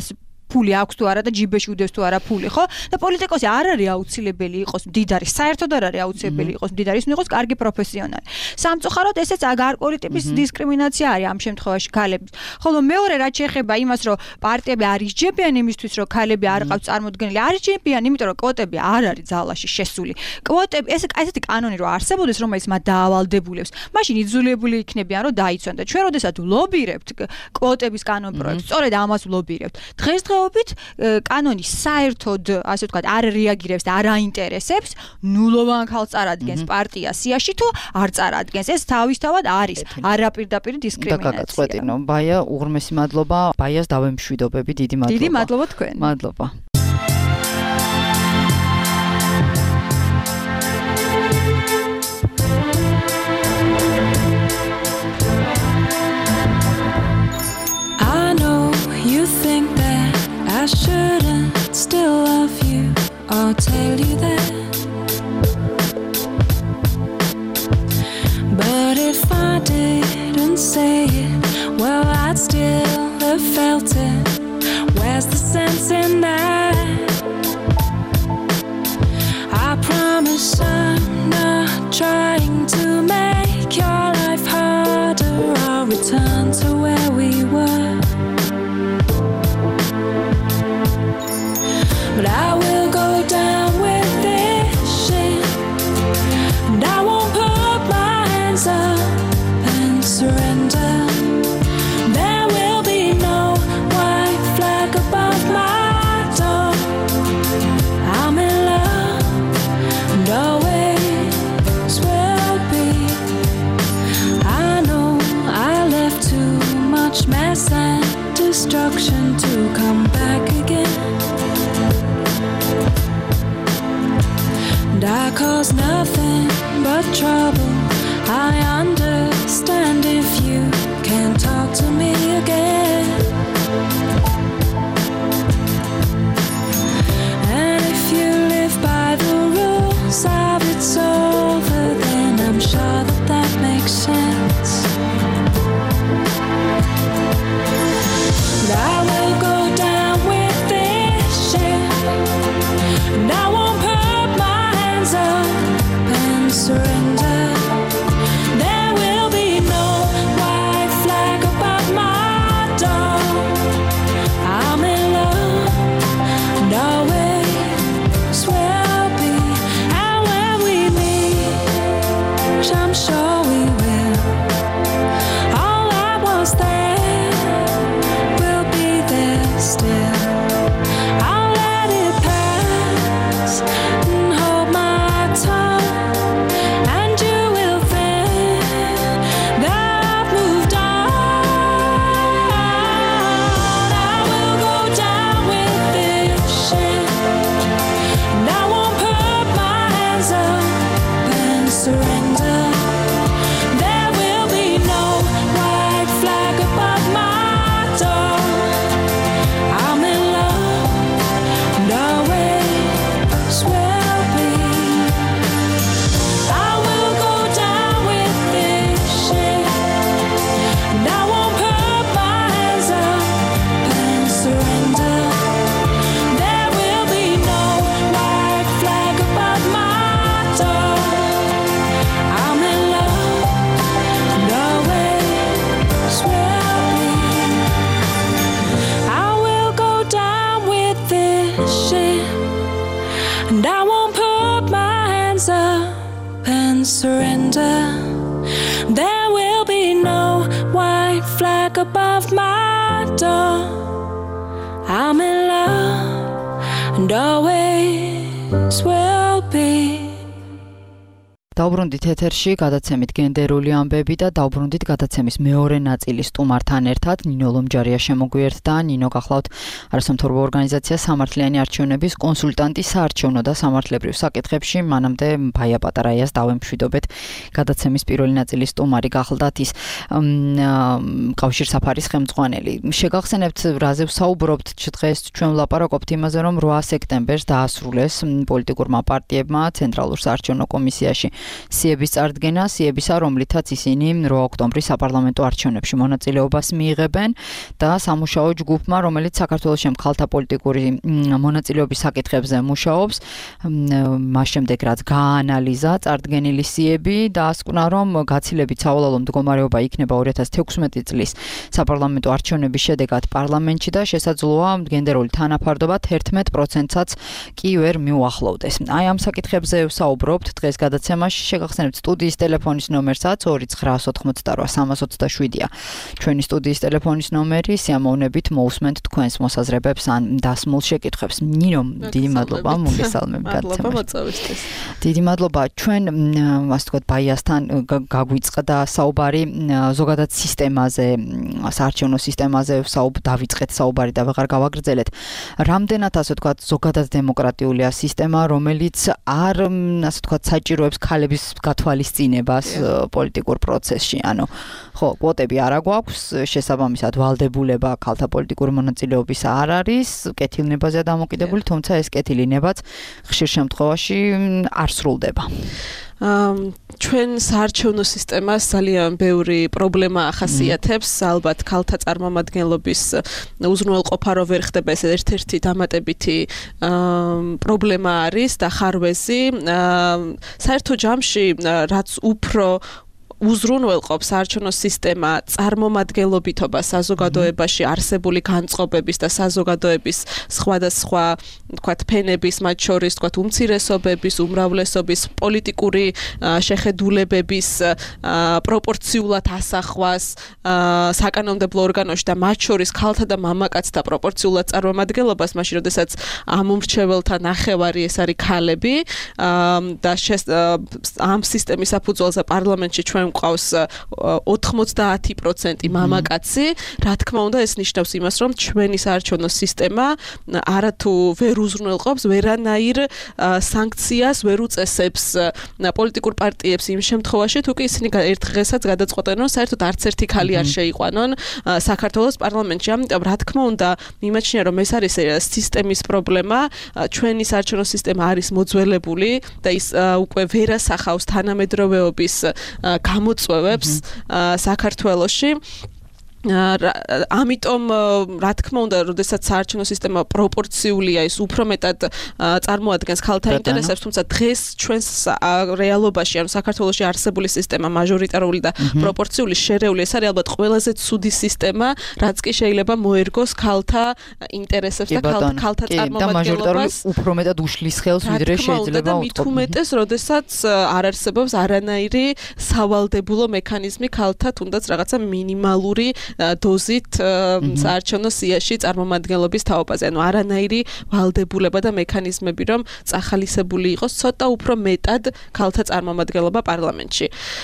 ფული აქვს თუ არა და ჯიბეში უდევს თუ არა ფული, ხო? და პოლიტიკოსი არ არის აუცილებელი იყოს მდიდარი, საერთოდ არ არის აუცილებელი იყოს მდიდარი, ის უნდა იყოს კარგი პროფესიონალი. სამწუხაროდ ესეც გარკვეული ტიპის დისკრიმინაცია არის ამ შემთხვევაში ქალების. ხოლო მეორე რაც შეეხება იმას, რომ პარტიები არ ისჯებიან იმისთვის, რომ ქალები არ ყავთ წარმოდგენილი, არ ისჯებიან, იმიტომ რომ კვოტები არ არის ძალაში შესული. კვოტები ესეთი კანონი რო არსებობდეს, რომელიც მათ დაავალდებულებს, მაშინ იძულებული იქნებიან, რომ დაიცვან და ჩვენ როდესაც ვლობირებთ კვოტების კანონ პროექტს, სწორედ ამას ვლობირებთ. დღესდღეობით კანონი საერთოდ, ასე ვთქვათ, არ რეაგირებს და არ აინტერესებს, ნულოვან ქალს წარადგენს პარტია სიაში თუ არ წარადგენს. ეს თავისთავად არის არაპირდაპირი დისკრიმინაცია. და გაგაწყვეტინო, ბაია, უღრმესი მადლობა, ბაიას დავემშვიდობები, დიდი მადლობა. დიდი მადლობა თქვენ. მადლობა. I shouldn't still love you, I'll tell you that. But if I didn't say it, well, I'd still have felt it. Where's the sense in that? I promise I'm not trying to make your life harder. I'll return to where we were. But I will go down with this shit, and I won't put my hands up and surrender. There will be no white flag above my door. I'm in love and always will be. I know I left too much mess and destruction to come back again. And I cause nothing but trouble. I understand if you can't talk to me again. And if you live by the rules of it's over, then I'm sure that that makes sense. And I will go down with this shit, and I won't up and surrender. There will be no white flag above my door. I'm in love and always will be. And when we meet, which I'm sure we will, all I was there will be there still. I'll let it pass and hold my tongue, and you will think that I've moved on. I will go down with this shit, and I won't put my hands up and surrender. There will be no white flag above my door. I'm in love and always will be. I will go down with this shit, and I won't put my hands up and surrender. There will be no white flag above my door. I'm in love and always will be. I will go down with this shit, and I won't put my hands up and surrender. There will be no white flag above my door. I'm in love and always will be. დავბრუნდით ეთერში გადაცემით გენდერული ამბები და დავბრუნდით გადაცემის მეორე ნაწილის სტუმართან ერთად. ნინო ლომჯარია შემოგვიერთდა. ნინო, გახლავთ არასამთავრობო ორგანიზაცია სამართლიანი არჩევნების კონსულტანტი საარჩევნო და სამართლებრივ საკითხებში. მანამდე ბაია პატარაიას დავემშვიდობეთ. გადაცემის პირველი ნაწილის სტუმარი გახლდათ ის კავშირსაფარის ხელმძღვანელი. შეგახსენებთ, რაზე ვსაუბრობთ დღეს? ჩვენ ვლაპარაკობთ იმაზე, რომ 8 სექტემბერს დაასრულეს პოლიტიკურმა პარტიებმა ცენტრალურ საარჩევნო კომისიაში სიების წარდგენა, სიებისა, რომლითაც ისინი 8 ოქტომბრის საპარლამენტო არჩევნებში მონაწილეობას მიიღებენ და სამუშაო ჯგუფმა, რომელიც საქართველოში მხალთა პოლიტიკური მონაწილეობის საკითხებზე მუშაობს, მას შემდეგ რაც გააანალიზა წარდგენილი სიები, დაასკვნა, რომ გაცილებით სავალალო მდგომარეობა იქნება 2016 წლის საპარლამენტო არჩევნების შედეგად პარლამენტში და შესაძლოა გენდერული თანაფარდობა 11%-საც კი ვერ მიუახლოვდეს. Აი ამ საკითხებზე ვსაუბრობთ დღეს გადაცემაში. შეგახსენებთ სტუდიის ტელეფონის ნომერსაც 2988327-ია. ჩვენი სტუდიის ტელეფონის ნომერი, სიამოვნებით მოусმენთ თქვენს მოსაზრებებს ან დასმულ შეკითხვებს. ნინო, დიდი მადლობა მოგესალმებით გადაცემაში. დიდი მადლობა. ჩვენ ასე ვთქვათ ბაიასთან გაგვიწყდა საუბარი ზოგადად სისტემაზე, საარჩევნო სისტემაზე დავიწყეთ საუბარი და ვეღარ გავაგრძელეთ. რამდენად ასე ვთქვათ ზოგადად დემოკრატიულია სისტემა, რომელიც არ ასე ვთქვათ საჭიროებს ქალების გათვალისწინებას პოლიტიკურ პროცესში. ანუ ხო, კვოტები არ აგვაქვს, შესაბამისად ვალდებულება ქალთა პოლიტიკური მონაწილეობის არ არის, კეთილნებაზეა დამოკიდებული, თუმცა ეს კეთილინებაც ხშირ შემთხვევაში არ სრულდება. ჩვენ საარჩევნო სისტემას ძალიან ბევრი პრობლემა ახასიათებს, ალბათ ქალთა წარმომადგენლობის უზრუნველყოფა რო ვერ ხდება, ეს ერთ-ერთი დამატებითი პრობლემა არის და ხარვეზი. საერთო ჯამში რაც უფრო უზრუნველყოფს საარჩევნო სისტემა წარმომადგენლობითობა საზოგადოებაში არსებული განწყობების და საზოგადოების სხვადასხვა თქვათ ფენების, მათ შორის თქვათ უმცირესობების, უმრავლესობის, პოლიტიკური შეხედულებების პროპორციულად ასახვას საკანონმდებლო ორგანოში და მათ შორის ქალთა და მამაკაცთა პროპორციულად წარმომადგენლობას, მაშინ როდესაც ამ უმრჩეველთა ნახევარი ეს არის ქალები და ამ სისტემის საფუძველზე პარლამენტში ჩვენ მყავს 90% მამაკაცი, რა თქმა უნდა ეს ნიშნავს იმას, რომ ჩვენი საარჩევნო სისტემა არათუ ვერ უზრუნველყოფს ვერანაირ სანქციას, ვერ უწესებს პოლიტიკურ პარტიებს იმ შემთხვევაში, თუ კი ისინი ერთ დღესაც გადაწყვეტენ, რომ საერთოდ არც ერთი ქალი არ შეიყვანონ საქართველოს პარლამენტში. ამიტომ რა თქმა უნდა მიმაჩნია, რომ ეს არის სისტემის პრობლემა, ჩვენი საარჩევნო სისტემა არის მოძველებული და ის უკვე ვერ ასახავს თანამედროვეობის გამოწვევებს საქართველოში. ამიტომ რა თქმა უნდა, როდესაც საარჩევნო სისტემა პროპორციულია, ის უფრო მეტად წარმოადგენს ქალთა ინტერესებს, თუმცა დღეს ჩვენს რეალობაში, ანუ საქართველოში არსებული სისტემა მაჟორიტარული და პროპორციული შერეული, ეს არის ალბათ ყველაზე ცუდი სისტემა, რაც კი შეიძლება მოერგოს ქალთა ინტერესებს და ქალთა წარმომადგენლობას. უფრო მეტად უშლის ხელს, ვიდრე შეიძლება მით უმეტეს, როდესაც არ არსებობს არანაირი სავალდებულო მექანიზმი ქალთა თუნდაც რაღაცა მინიმალური დოზით საარჩევნო სიაში წარმომადგენლობის თაობაზე. ანუ არანაირი ვალდებულება და მექანიზმები, რომ წახალისებული იყოს ცოტა უფრო მეტად ქალთა წარმომადგენლობა პარლამენტში.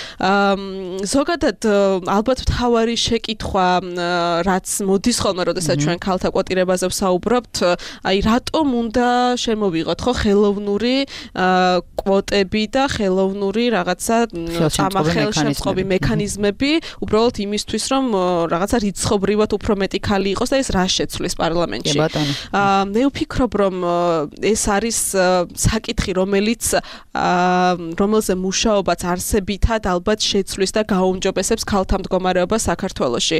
ზოგადად ალბათ მთავარი შეკითხვა, რაც მოდის ხოლმე, როდესაც ჩვენ ქალთა კვოტირებაზე ვსაუბრობთ, აი რატომ უნდა შემოვიღოთ ხო ხელოვნური კვოტები და ხელოვნური რაღაცა ხელშემწყობი მექანიზმები, უბრალოდ იმისთვის, რომ რაღაცა რიცხობრივად უფრო მეტი ქალი იყოს და ეს რა შეცვლის პარლამენტში. მე ვფიქრობ, რომ ეს არის საკითხი, რომელზე მუშაობაც არსებითად ალბათ შეცვლის და გააუმჯობესებს ქალთა მდგომარეობას საქართველოში.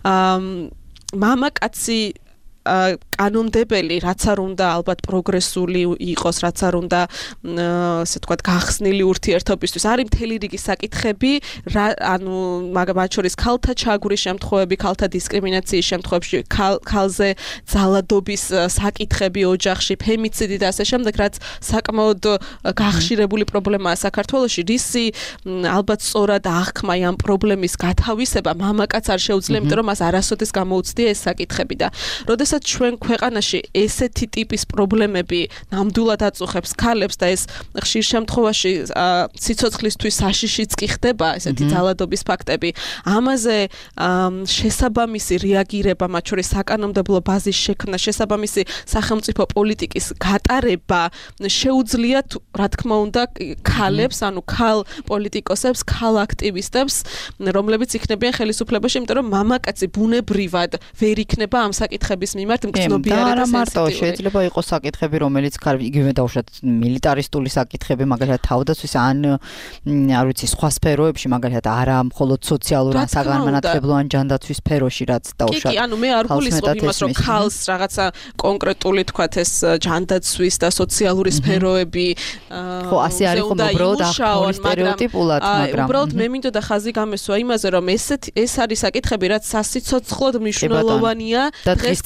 მამაკაცი კანონმდებელი, რაც არ უნდა ალბათ პროგრესული იყოს, რაც არ უნდა ასე ვთქვათ გახსნილი ურთიერთობისთვის, არის მთელი რიგი საკითხები, ანუ მათ შორის ქალთა ჩაგვრის შემთხვევები, ქალთა დისკრიმინაციის შემთხვევებში, ქალზე ძალადობის საკითხები ოჯახში, ფემიციდი და ასე შემდეგ, რაც საკმაოდ გახშირებული პრობლემაა საქართველოში, რისი ალბათ სწორად აღქმა ამ პრობლემის გათავისება მამაკაც არ შეუძლია, იმიტომ რომ მას არასოდეს გამოუცდია ეს საკითხები და როდესაც ჩვენ ქვეყანაში ესეთი ტიპის პრობლემები ნამდვილად აწუხებს ქალებს და ეს ხშირ შემთხვევაში სიცოცხლისთვის საშიშიც კი ხდება ესეთი ძალადობის ფაქტები. ამაზე შესაბამისი რეაგირება, მათ შორის საკანონმდებლო ბაზის შექმნა, შესაბამისი სახელმწიფო პოლიტიკის გატარება შეუძლიათ, რა თქმა უნდა, ქალებს, ანუ ქალ პოლიტიკოსებს, ქალ აქტივისტებს, რომლებიც იქნებიან ხელისუფლებაში, იმიტომ რომ მამაკაცი ბუნებრივად ვერ იქნება ამ საკითხების მიმართ მგრძნობიარე და სენსიტიური. შეიძლება იყოს საკითხები, რომელიც იგივე დაუშვათ მილიტარისტული საკითხები, მაგალითად თავდაცვის ან არ ვიცი სხვა სფეროებში, მაგალითად არა მხოლოდ სოციალურ ან საგანმანათლებლო ან ჯანდაცვის სფეროში, რაც დაუშვათ. კი, ანუ მე არ გულისხმობ იმას, რომ ქალს რაღაცა კონკრეტული თქვათ ეს ჯანდაცვის და სოციალური სფეროები ხო, ასე არის ხომ უბრალოდ ახალი სტერეოტიპულად, მაგრამ უბრალოდ მე მინდოდა ხაზი გამესვა იმაზე, რომ ეს არის საკითხები, რაც სასიცოცხლოდ მნიშვნელოვანია დღეს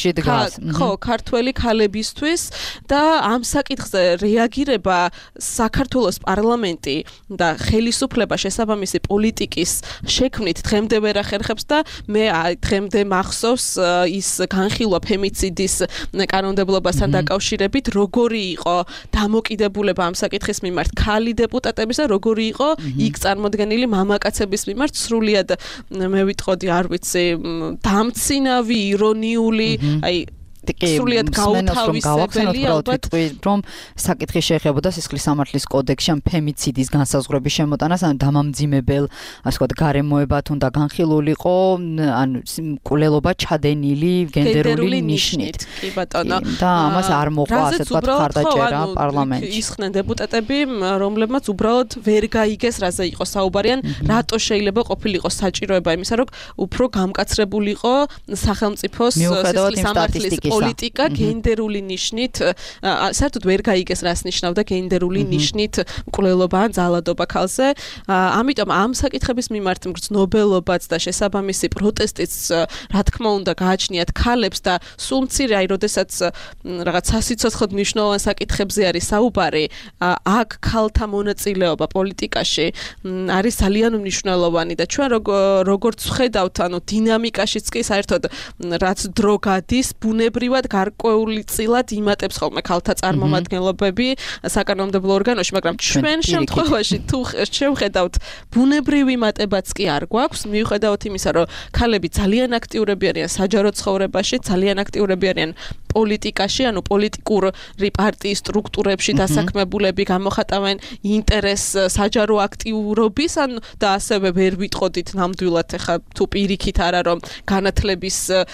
ხო, ქართველი ქალებისთვის და ამ საკითხზე რეაგირება საქართველოს პარლამენტი და ხელისუფლება შესაბამისი პოლიტიკის შექმნით დღემდე ვერ ახერხებს და მე დღემდე მახსოვს ის განხილვა ფემიციდის კანონმდებლობასთან დაკავშირებით, როგორი იყო დამოკიდებულება ამ საკითხის მიმართ ქალი დეპუტატების და როგორი იყო იქ წარმოდგენილი მამაკაცების მიმართ სრულიად მე ვიტყოდი არ ვიცი დამცინავი ირონიული აი სრულიად გაუთავისებელი ალბათ რომ საკითხი შეეხებოდა სისხლის სამართლის კოდექსში ამ ფემიციდის განსაზღვრების შემოტანას, ან დამამძიმებელ, ასე ვთქვათ, გარემოებად უნდა განხილულიყო, ან კვლელობა ჩადენილი გენდერული ნიშნით. კი ბატონო. და ამას არ მოყვა ასე ვთქვათ ხარდაჭერა პარლამენტში. ისხდნენ დეპუტატები, რომლებმაც უბრალოდ ვერ გაიგეს რაზე იყო საუბარი, ან რატო შეიძლება ყოფილიყო საჭიროება იმისა, რომ უფრო გამკაცრებულიყო სახელმწიფოს სისხლის სამართლის პოლიტიკა გენდერული ნიშნით, საერთოდ ვერ გაიგეს რას ნიშნავდა გენდერული ნიშნით მკვლელობა ან ძალადობა ქალზე. ამიტომ ამ საკითხების მიმართ მგრძნობელობაც და შესაბამისი პროტესტიც რა თქმა უნდა გააჩნიათ ქალებს და სულ მცირე აი როდესაც რაღაც სასიცოცხლოდ მნიშვნელოვან საკითხებზე არის საუბარი, აქ ქალთა მონაწილეობა პოლიტიკაში არის ძალიან მნიშვნელოვანი და ჩვენ როგორც ვხედავთ, ანუ დინამიკაშიც კი საერთოდ რაც დრო გადის, ბუნებრივად გარკვეული წილად იმატებს ხოლმე ქალთა წარმომადგენლობები საკანონმდებლო ორგანოში, მაგრამ ჩვენ შემთხვევაში თუ შევხედავთ ბუნებრივი მატებაც კი არ გვაქვს, მიუხედავად იმისა, რომ ქალები ძალიან აქტიურები არიან საჯარო ცხოვრებაში, ძალიან აქტიურები არიან პოლიტიკაში, ანუ პოლიტიკური პარტიის სტრუქტურებში დასაქმებულები გამოხატავენ ინტერესს საჯარო აქტიურობის, ან და ასევე ვერ ვიტყოდით ნამდვილად ახლა თუ პირიქით არა რომ განათლების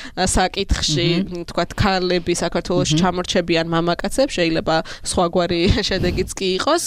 საკითხში თქვათ ქალები საქართველოში ჩამორჩებიან მამაკაცებს, შეიძლება სხვაგვარი შედეგიც კი იყოს,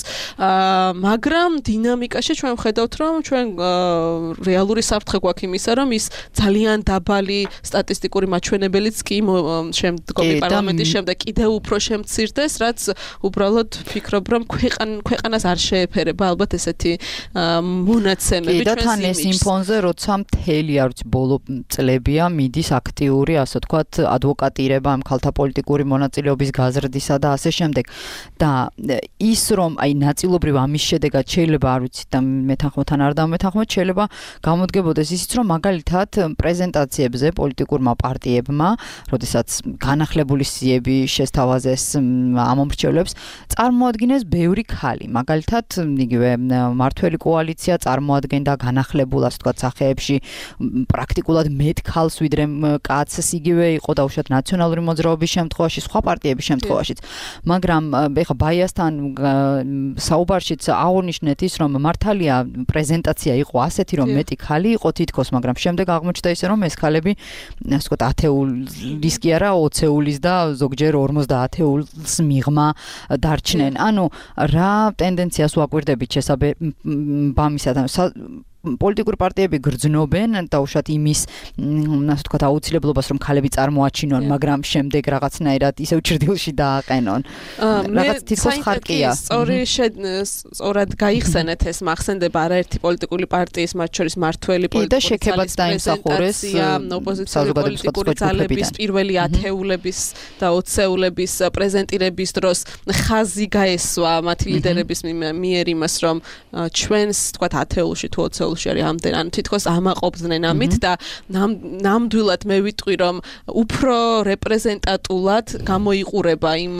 მაგრამ დინამიკაში ჩვენ ვხედავთ, რომ ჩვენ რეალური საფრთხე გვაქვს იმისა, რომ ის ძალიან დაბალი სტატისტიკური მაჩვენებელიც კი შემდგომი პარლამენტის შემდეგ კიდევ უფრო შემცირდეს, რაც უბრალოდ ფიქრობ, რომ ქვეყანას არ შეეფერება ალბათ ესეთი მონაცემები ჩვენ თან ეს იმ ფონზე, როცა მთელი არ ვიცი ბოლო წლებია მიდის აქტიური, ასე ვთქვათ, ადვოკატირება ამ ქალთა პოლიტიკური მონაწილეობის გაზრდისა და ასე შემდეგ. და ის რომ აი ნაწილობრივ ამის შედეგად შეიძლება არ ვიცი და მეთანხმოთან არ დამეთანხმოთ, შეიძლება გამოდგებოდეს ისიც, რომ მაგალითად პრეზენტაციებზე პოლიტიკურმა პარტიებმა, როდესაც განახლებული სიები შესთავაზეს ამომრჩევლებს, წარმოადგენეს ბევრი ქალი. მაგალითად, იგივე მართველი კოალიცია წარმოადგენდა განახლებულ, ასე ვთქვათ, სახეებში პრაქტიკულად მეტ ქალს ვიდრე კაცს, იგივე იყო დაუშვათ ნაციონალური მოძრაობის შემთხვევაში, სხვა პარტიების შემთხვევაშიც. მაგრამ ეხლა ბაიასთან საუბარშიც აღნიშნეთ ის, რომ მართალია პრეზენტაცია იყო ასეთი, რომ მეტი ქალი იყო თითქოს, მაგრამ შემდეგ აღმოჩნდა ისე, რომ ეს ქალები, ასე ვთქვათ, 10-ის კი არა, 20-ის და ზოგჯერ 50-ის მიღმა დარჩნენ. ანუ რა ტენდენციას ვაკვირდებით შესაბამისად, პოლიტიკური პარტიები გრძნობენ დაუშვათ იმის, ასე ვთქვათ, აუცილებლობას, რომ ქალები წარმოაჩინონ, მაგრამ შემდეგ რაღაცნაირად ისევ ჭრდილში დააყენონ. რაღაც თითქოს ხარკია. სწორად გაიხსენეთ ეს, მახსენდება არაერთი პოლიტიკური პარტიის, მათ შორის მართველი პოლიტიკური პრეზენტაცია, ოპოზიციური პოლიტიკური ძალების პირველი ათეულების და 20-ეულების პრეზენტირების დროს ხაზი გაესვა მათი ლიდერების მიერ იმას, რომ ჩვენს, თქვათ, ათეულში თუ 20 არის ამდენ, ანუ თითქოს ამაყობდნენ ამით და ნამდვილად მე ვიტყვი, რომ უფრო რეპრეზენტატულად გამოიყურება იმ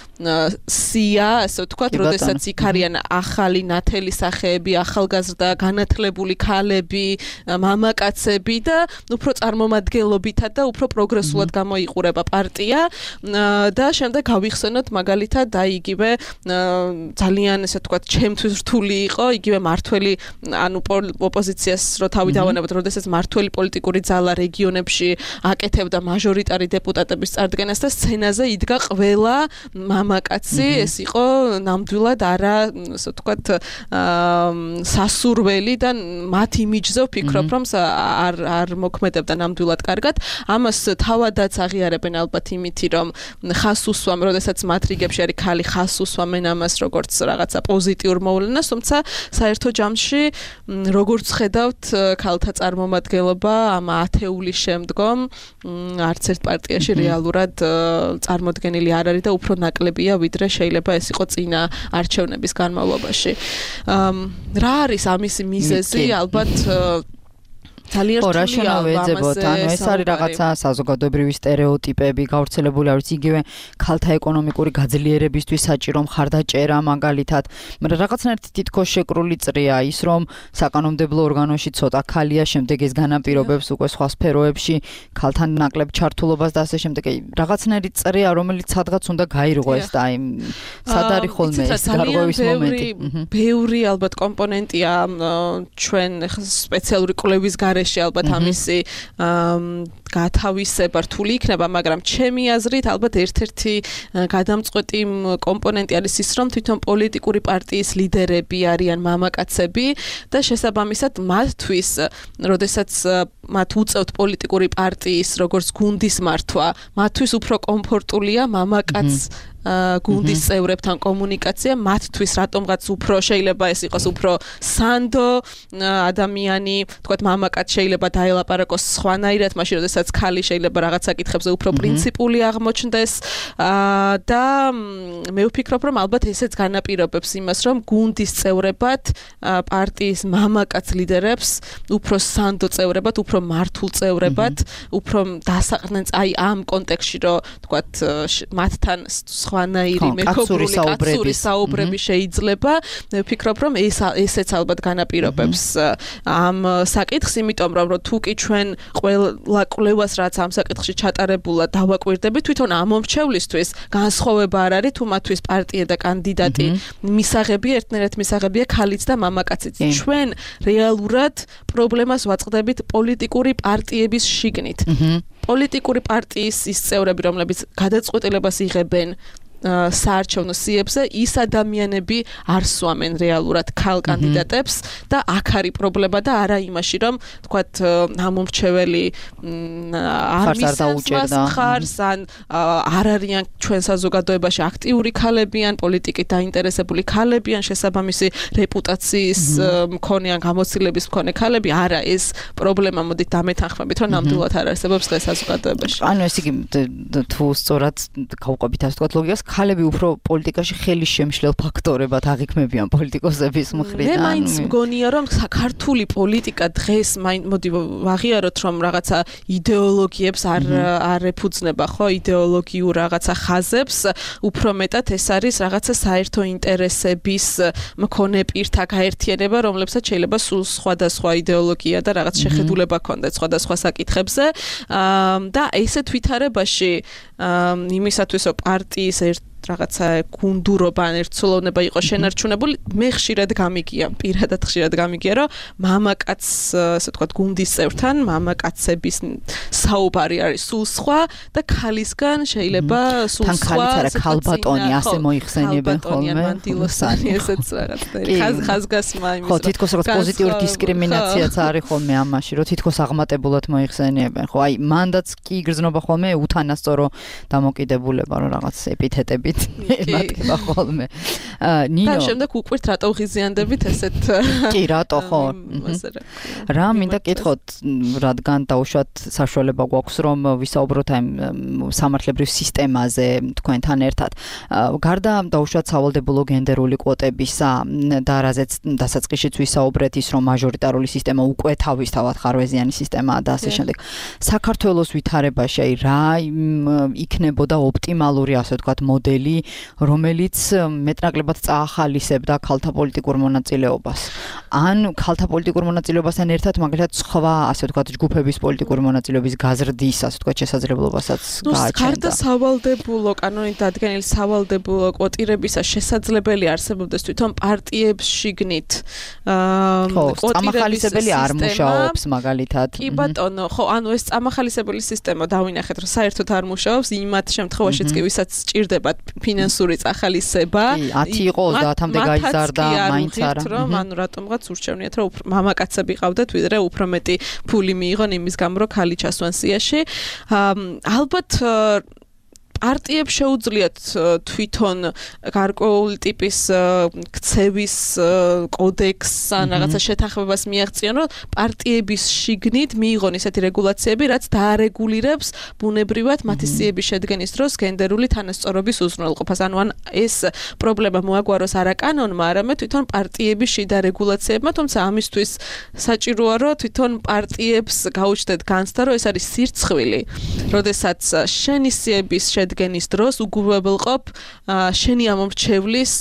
სია, ასე ვთქვათ, როდესაც იქ არიან ახალი ნათელი სახეები, ახალგაზრდა, განათლებული ქალები, მამაკაცები და უფრო წარმომადგენლობითად და უფრო პროგრესულად გამოიყურება პარტია და შემდეგ გავიხსენოთ მაგალითად და იგივე ძალიან, ასე ვთქვათ, ჩემთვის რთული იყო იგივე მართველი, ანუ ოპოზიციას რო თავი დავანებოთ, როდესაც მართველი პოლიტიკური ძალა რეგიონებში აკეთებდა მაჟორიტარი დეპუტატების წარდგენას და სცენაზე იდგა ყველა მამაკაცი, ეს იყო ნამდვილად არა, ასე ვთქვათ, სასურველი და მათ იმიჯზე ვფიქრობ, რომ არ მოქმედებდა ნამდვილად კარგად. ამას თავადაც აღიარებენ ალბათ იმითი, რომ ხას უსვამ, როდესაც მათ რიგებში არის ქალი, ხას უსვამენ ამას როგორც რაღაცა პოზიტიურ მოვლენას, თუმცა საერთო ჯამში როგორც ხედავთ ქალთა წარმომადგენლობა ამ ათეულის შემდგომ არც ერთ პარტიაში რეალურად წარმოდგენილი არ არის და უფრო ნაკლებია, ვიდრე შეიძლება ეს იყო წინა არჩევნების განმავლობაში. რა არის ამისი მიზეზი? ალბათ ძალიან რთულია ვეძებოთ, ანუ ეს არის რაღაცა საზოგადოებრივი სტერეოტიპები, გავრცელებული არის იგივე ქალთა ეკონომიკური გაძლიერებისთვის საჭირო მხარდაჭერა მაგალითად, მაგრამ რაღაცნაირად თითქოს შეკრული წრია ის, რომ საკანონმდებლო ორგანოში ცოტა ქალია, შემდეგ ეს განაპირობებს უკვე სხვა სფეროებში ქალთან ნაკლებ ჩართულობას და ასე შემდეგ. რაღაცნაირი წრია, რომელიც სადღაც უნდა გაირღვეს და აი სად არის ხოლმე ეს გარღვევის მომენტი. ბევრი ალბათ კომპონენტია ჩვენ სპეციალური კვლევის ალბათ ამისი გათავისება რთული იქნება, მაგრამ ჩემი აზრით ალბათ ერთ-ერთი გადამწყვეტი კომპონენტი არის ის, რომ თვითონ პოლიტიკური პარტიის ლიდერები არიან მამაკაცები და შესაბამისად მათთვის, როდესაც მათ უწევთ პოლიტიკური პარტიის როგორც გუნდის მართვა, მათთვის უფრო კომფორტულია მამაკაც გუნდის წევრებთან კომუნიკაცია, მათთვის რატომღაც უფრო შეიძლება ეს იყოს უფრო სანდო ადამიანი, თქვათ მამაკაც შეიძლება დაელაპარაკოს სხვანაირად, მაშინ როდესაც ქალი შეიძლება რაღაც საკითხებზე უფრო პრინციპული აღმოჩნდეს და მე ვფიქრობ, რომ ალბათ ესეც განაპირობებს იმას, რომ გუნდის წევრებად პარტიის მამაკაც ლიდერებს უფრო სანდო წევრებად, უფრო მართულ წევრებად, უფრო დასაყრდენ აი ამ კონტექსტში, რომ თქვათ მათთან სხვანაირი მეგობრული კაცური საუბრები შეიძლება. მე ვფიქრობ, რომ ესეც ალბათ განაპირობებს ამ საკითხს, იმიტომ რომ თუ კი ჩვენ ყველა კვლევას რაც ამ საკითხში ჩატარებულა დავაკვირდებით, თვითონ ამ მომრჩევლისთვის განსხვავება არ არის, თუ მათთვის პარტია და კანდიდატი მისაღებია, ერთნაირად მისაღებია ქალიც და მამაკაციც. ჩვენ რეალურად პრობლემას ვაწყდებით პოლიტიკური პარტიების შიგნით. პოლიტიკური პარტიის ის წევრები, რომლებიც გადაწყვეტილებას იღებენ საარჩევნო სიებზე, ის ადამიანები არ სვამენ რეალურად ქალ კანდიდატებს და აქ არის პრობლემა და არა იმაში, რომ თქვათ ამომრჩეველი არ მისცემს მხარს ან არ არიან ჩვენ საზოგადოებაში აქტიური ქალები ან პოლიტიკით დაინტერესებული ქალები ან შესაბამისი რეპუტაციის მქონე ან გამოცდილების მქონე ქალები, არა ეს პრობლემა მოდით დამეთანხმებით, რომ ნამდვილად არ არსებობს დღეს საზოგადოებაში. ანუ ეს იგი თუ სწორად გავყვებით ასე ვთქვათ ლოგიკას, ქალები უფრო პოლიტიკაში ხელის შემშლელ ფაქტორებად აღიქმებიან პოლიტიკოსების მხრიდან. მე მაინც მგონია, რომ საქართველოს პოლიტიკა დღეს მოდი ვაღიაროთ, რომ რაღაცა იდეოლოგიებს არ ეფუძნება, ხო, იდეოლოგიურ რაღაცა ხაზებს, უფრო მეტად ეს არის რაღაცა საერთო ინტერესების მქონე პირთა გაერთიანება, რომლებსაც შეიძლება სულ სხვადასხვა იდეოლოგია და რაღაც შეხედულება ჰქონდეთ სხვადასხვა საკითხებზე და ესეთ ვითარებაში იმისათვის რომ პარტიის რაღაცა გუნდურობა ან ერთსულოვნება იყო შენარჩუნებული, მე ხშირად გამიგია, პირადად ხშირად გამიგია, რომ მამაკაც, ასე ვთქვათ, გუნდის წევრთან მამაკაცების საუბარი არის სულ სხვა და ქალისგან შეიძლება სულ სხვა. თან ქალიც არა, ქალბატონი ასე მოიხსენიებენ ხოლმე. მანდილოსანი ესეც რაღაცა ხაზგასმა იმის. ხო, თითქოს რაღაც პოზიტიური დისკრიმინაციაც არის ხოლმე ამაში, რომ თითქოს აღმატებულად მოიხსენიებენ. ხო, აი მანდაც კი იგრძნობა ხოლმე უთანასწორო დამოკიდებულება, რომ რაღაც ეპითეტები მატკივა ხოლმე. ნინო. და შემდეგ უკვირთ რატო ღიზიანდებით ესეთ კი, რატო ხო? რა მინდა კითხოთ, რადგან დაუშვათ საშუალება გვაქვს, რომ ვისაუბროთ ამ სამართლებრივ სისტემაზე თქვენთან ერთად. გარდა დაუშვათ სავალდებულო გენდერული კვოტებისა და რაზეც დასაწყისშიც ვისაუბრეთ ის, რომ მაჟორიტარული სისტემა უკვე თავისთავად ხარვეზიანი სისტემაა და ასე შემდეგ. საქართველოს ვითარებაში აი რა იქნებოდა ოპტიმალური, ასე ვთქვათ, მოდელი მოდელი, რომელიც მეტნაკლებად წაახალისებდა ქალთა პოლიტიკურ მონაწილეობას. ან ქალთა პოლიტიკურ მონაწილეობასთან ერთად მაგალითად სხვა, ასე ვთქვათ, ჯგუფების პოლიტიკური მონაწილეობის გაზრდის, ასე ვთქვათ, შესაძლებლობასაც გააჩენდა. გარდა სავალდებულო კანონით დადგენილი სავალდებულო კვოტირებისა შესაძლებელი არსებობდეს თვითონ პარტიებს შიგნით წამახალისებელი არ მუშაობს მაგალითად. კი ბატონო, ხო, ანუ ეს წამახალისებელი სისტემა დავინახეთ, რომ საერთოდ არ მუშაობს, იმათ შემთხვევაშიც კი ვისაც სჭირდებათ ფინანსური წახალისება. კი, 10 იყო 30-მდე გაიზარდა, მაინც არა. რომ ანუ რატომღაც ურჩევნიათ, რომ მამაკაცები ყავდათ, ვიდრე უფრო მეტი ფული მიიღონ იმის გამო, რომ ქალი ჩასვან სიაში. ალბათ პარტიებს შეუძლიათ თვითონ გარკვეული ტიპის ქცევის კოდექს ან რაღაცა შეთანხმებას მიაღწიონ, რომ პარტიების შიგნით მიიღონ ისეთი რეგულაციები, რაც დაარეგულირებს ბუნებრივად მათი სიების შედგენის დროს გენდერული თანასწორობის უზრუნველყოფას. ანუ ეს პრობლემა მოაგვაროს არა კანონმა, არამედ თვითონ პარტიების შიდა რეგულაციებმა, თუმცა ამისთვის საჭიროა, რომ თვითონ პარტიებს გაუჩნდეთ განცდა, რომ ეს არის სირცხვილი, როდესაც შენი სიების შედგენის დროს უგულებელყოფ შენი ამომრჩევლის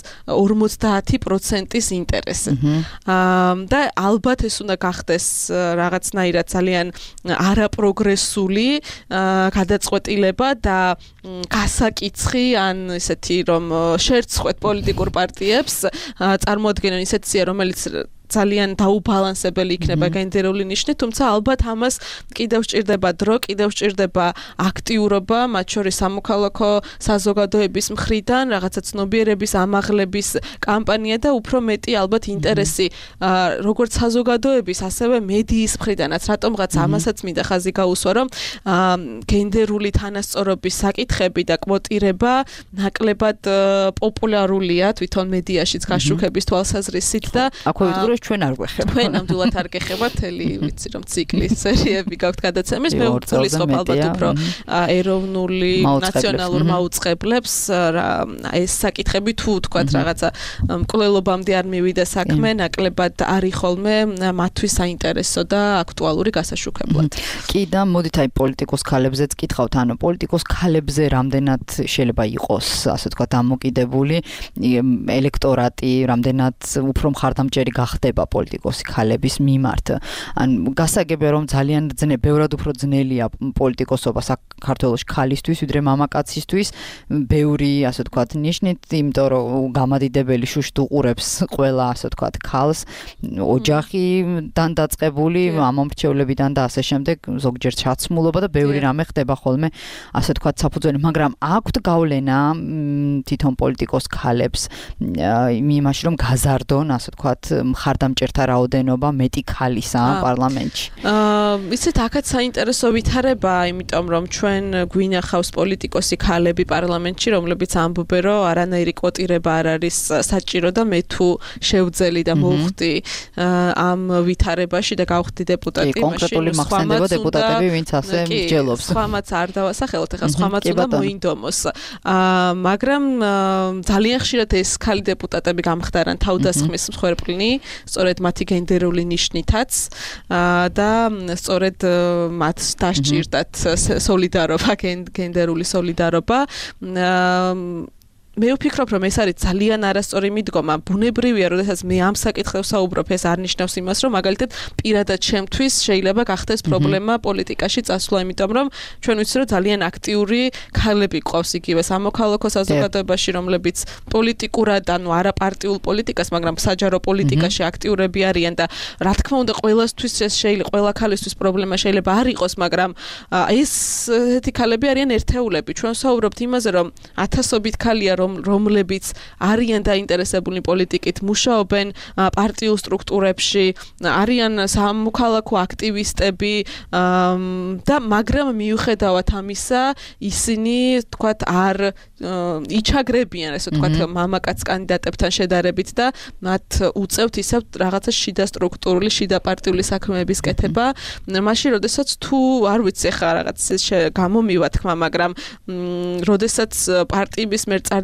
50%-ის ინტერესი. და ალბათ ეს უნდა გახდეს რაღაცნაირად ძალიან არაპროგრესული გადაწყვეტილება და გასაკიცხი ან ესეთი რომ შერცხვეთ პოლიტიკურ პარტიებს წარმოადგენენ ისეთ სია, რომელიც ძალიან დაუბალანსებელი იქნება გენდერული ნიშნით, თუმცა ალბათ ამას კიდევ სჭირდება დრო, კიდევ სჭირდება აქტიურობა, მათ შორის სამოქალაქო საზოგადოების მხრიდან, რაღაცა ცნობიერების ამაღლების კამპანია და უფრო მეტი ალბათ ინტერესი როგორც საზოგადოების, ასევე მედიის მხრიდანაც, რატომღაც ამასაც მინდა ხაზი გაუსვა, რომ გენდერული თანასწორობის საკითხები და კვოტირება ნაკლებად პოპულარულია თვითონ მედიაშიც გაშუქების თვალსაზრისით და ჩვენ არ გვეხება. ჩვენ ნამდვილად არ გეხება თელი, ვიცი რომ ციკლი სერიები გაქვთ გადაცემის, მე უძულისხმობ ალბათ უფრო ეროვნული, ნაციონალურ მაუწყებლებს ეს საკითხები თუ თქვათ რაღაცა მკვლელობამდე არ მივიდა საქმე, ნაკლებად არის ხოლმე მათთვის საინტერესო და აქტუალური გასაშუქებლად. კი და მოდით აი პოლიტიკოს ქალებზეც კითხავთ, ანუ პოლიტიკოს ქალებზე რამდენად შეიძლება იყოს, ასე ვთქვათ, დამოკიდებული ელექტორატი, რამდენად უფრო მხარდამჭერი გახდება პოლიტიკოსი ქალების მიმართ. ან გასაგებია რომ ძალიან ბევრად უფრო ძნელია პოლიტიკოსობა საქართველოში ქალისთვის, ვიდრე მამაკაცისთვის, ბევრი, ასე ვთქვათ, ნიშნით, იმიტომ რომ გამადიდებელი შუშტ უყურებს ყველა, ასე ვთქვათ, ქალს, ოჯახიდან დაწყებული, ამომრჩევლებიდან და ასე შემდეგ, ზოგჯერ ჩაცმულობა და ბევრი რამე ხდება ხოლმე, ასე ვთქვათ, საფუძველი, მაგრამ აქვთ გავლენა თვითონ პოლიტიკოს ქალებს იმაში, რომ გაზარდონ, ასე ვთქვათ, მხარდამჭერთა რაოდენობა მეტი ქალისაა პარლამენტში. ისეთ აქაც საინტერესო ვითარება, იმიტომ რომ ჩვენ გვინახავს პოლიტიკოსი ქალები პარლამენტში, რომლებიც ამბობენ, რომ არანაირი კვოტირება არ არის საჭირო და მე თუ შევძელი და მოვხდი ამ ვითარებაში და გავხდი დეპუტატი, მაშინ კონკრეტული მახსენდება დეპუტატები, ვინც ასე მსჯელობს. სხვამაც არ დავასახელოთ, ახლა სხვამაც უნდა მოინდომოს. მაგრამ ძალიან ხშირად ეს ქალი დეპუტატები გამხდარან თავდასხმის მსხვერპლნი, სწორედ მათი გენდერული ნიშნითაც და სწორედ მათ დასჭირდათ სოლიდარობა, გენდერული სოლიდარობა. მე ვფიქრობ, რომ ეს არის ძალიან არასწორი მიდგომა. ბუნებრივია, როდესაც მე ამ საკითხებს საუბრობ, ეს არ ნიშნავს იმას, რომ მაგალითად პირადად ჩემთვის შეიძლება გახდეს პრობლემა პოლიტიკაში წასვლა, იმიტომ რომ ჩვენ ვიცით, რომ ძალიან აქტიური ქალები ყავს იგივე სამოქალაქო საზოგადოებაში, რომლებიც პოლიტიკურად, ანუ არაპარტიულ პოლიტიკას, მაგრამ საჯარო პოლიტიკაში აქტიურები არიან და რა თქმა უნდა, ყველასთვის ეს შეიძლება, ყველა ქალისთვის პრობლემა შეიძლება არ იყოს, მაგრამ ესეთი ქალები არიან ერთეულები. ჩვენ საუბრობთ იმაზე, რომ ათასობით ქალია რომლებიც არიან დაინტერესებული პოლიტიკით, მუშაობენ პარტიულ სტრუქტურებში, არიან სამოქალაქო აქტივისტები და მაგრამ მიუხედავად ამისა, ისინი, თქვათ, არ იჩაგრებიან, ასე ვთქვათ, მამაკაც კანდიდატებთან შედარებით და მათ უწევთ ისევ რაღაცა შიდა სტრუქტურული, შიდა პარტიული საქმეების კეთება, მაშინ როდესაც თუ არ ვიცი, ხა რაღაც გამომივა თქმა, მაგრამ როდესაც პარტიების მიერ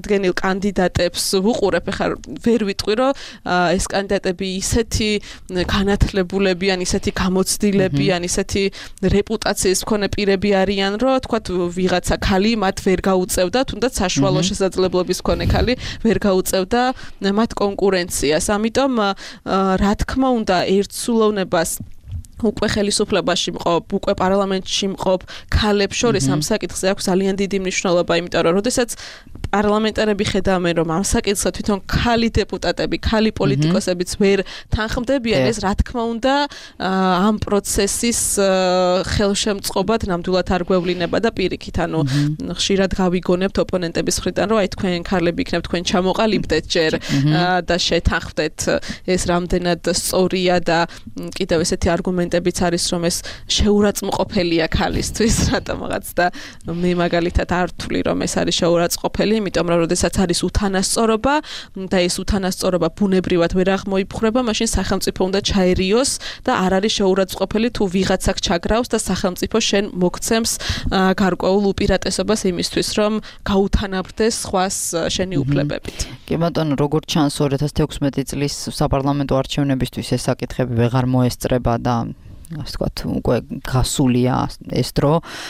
წარდგენილ კანდიდატებს ვუყურებ, ეხლა ვერ ვიტყვი, რომ ეს კანდიდატები ისეთი განათლებულები ან ისეთი გამოცდილები ან ისეთი რეპუტაციის მქონე პირები არიან, რომ თქვათ ვიღაცა ქალი მათ ვერ გაუწევდა, თუნდაც საშუალო შესაძლებლობის მქონე ქალი ვერ გაუწევდა მათ კონკურენციას. ამიტომ რა თქმა უნდა, ერთსულოვნებას უკვე ხელისუფლებაში მყოფ, უკვე პარლამენტში მყოფ ქალებს შორის ამ საკითხზე აქვს ძალიან დიდი მნიშვნელობა, იმიტომ რომ როდესაც პარლამენტარები ხედავენ, რომ ამ საკითხზე თვითონ ქალი დეპუტატები, ქალი პოლიტიკოსებიც ვერ თანხმდებიან, ეს რა თქმა უნდა ამ პროცესის ხელშემწყობად ნამდვილად არ გვევლინება და პირიქით, ანუ ხშირად გავიგონებთ ოპონენტების მხრიდან, რომ აი თქვენ ქალები იქნებ თქვენ ჩამოყალიბდეთ ჯერ და შეთანხმდეთ ეს რამდენად სწორია და კიდევ ესეთი არგუმენტებიც არის, რომ ეს შეურაცხმყოფელია ქალისთვის რატომღაც და მე მაგალითად არ ვთვლი, რომ ეს არის შეურაცხმყოფელი, იმიტომ რომ როდესაც არის უთანასწორობა და ეს უთანასწორობა ბუნებრივად ვერ აღმოიფხვრება, მაშინ სახელმწიფო უნდა ჩაერიოს და არ არის შეურაცხმყოფელი თუ ვიღაცაკ ჩაგრავს და სახელმწიფო შენ მოგცემს გარკვეულ უპირატესობას იმისთვის, რომ გაუთანაბრდეს სხვას შენი უფლებებით. კი ბატონო, როგორც ჩანს 2016 წლის საპარლამენტო არჩევნებისთვის ეს საკითხები ვეღარ მოესწრება და ასე ვთქვათ, უკვე გასულია ეს დრო.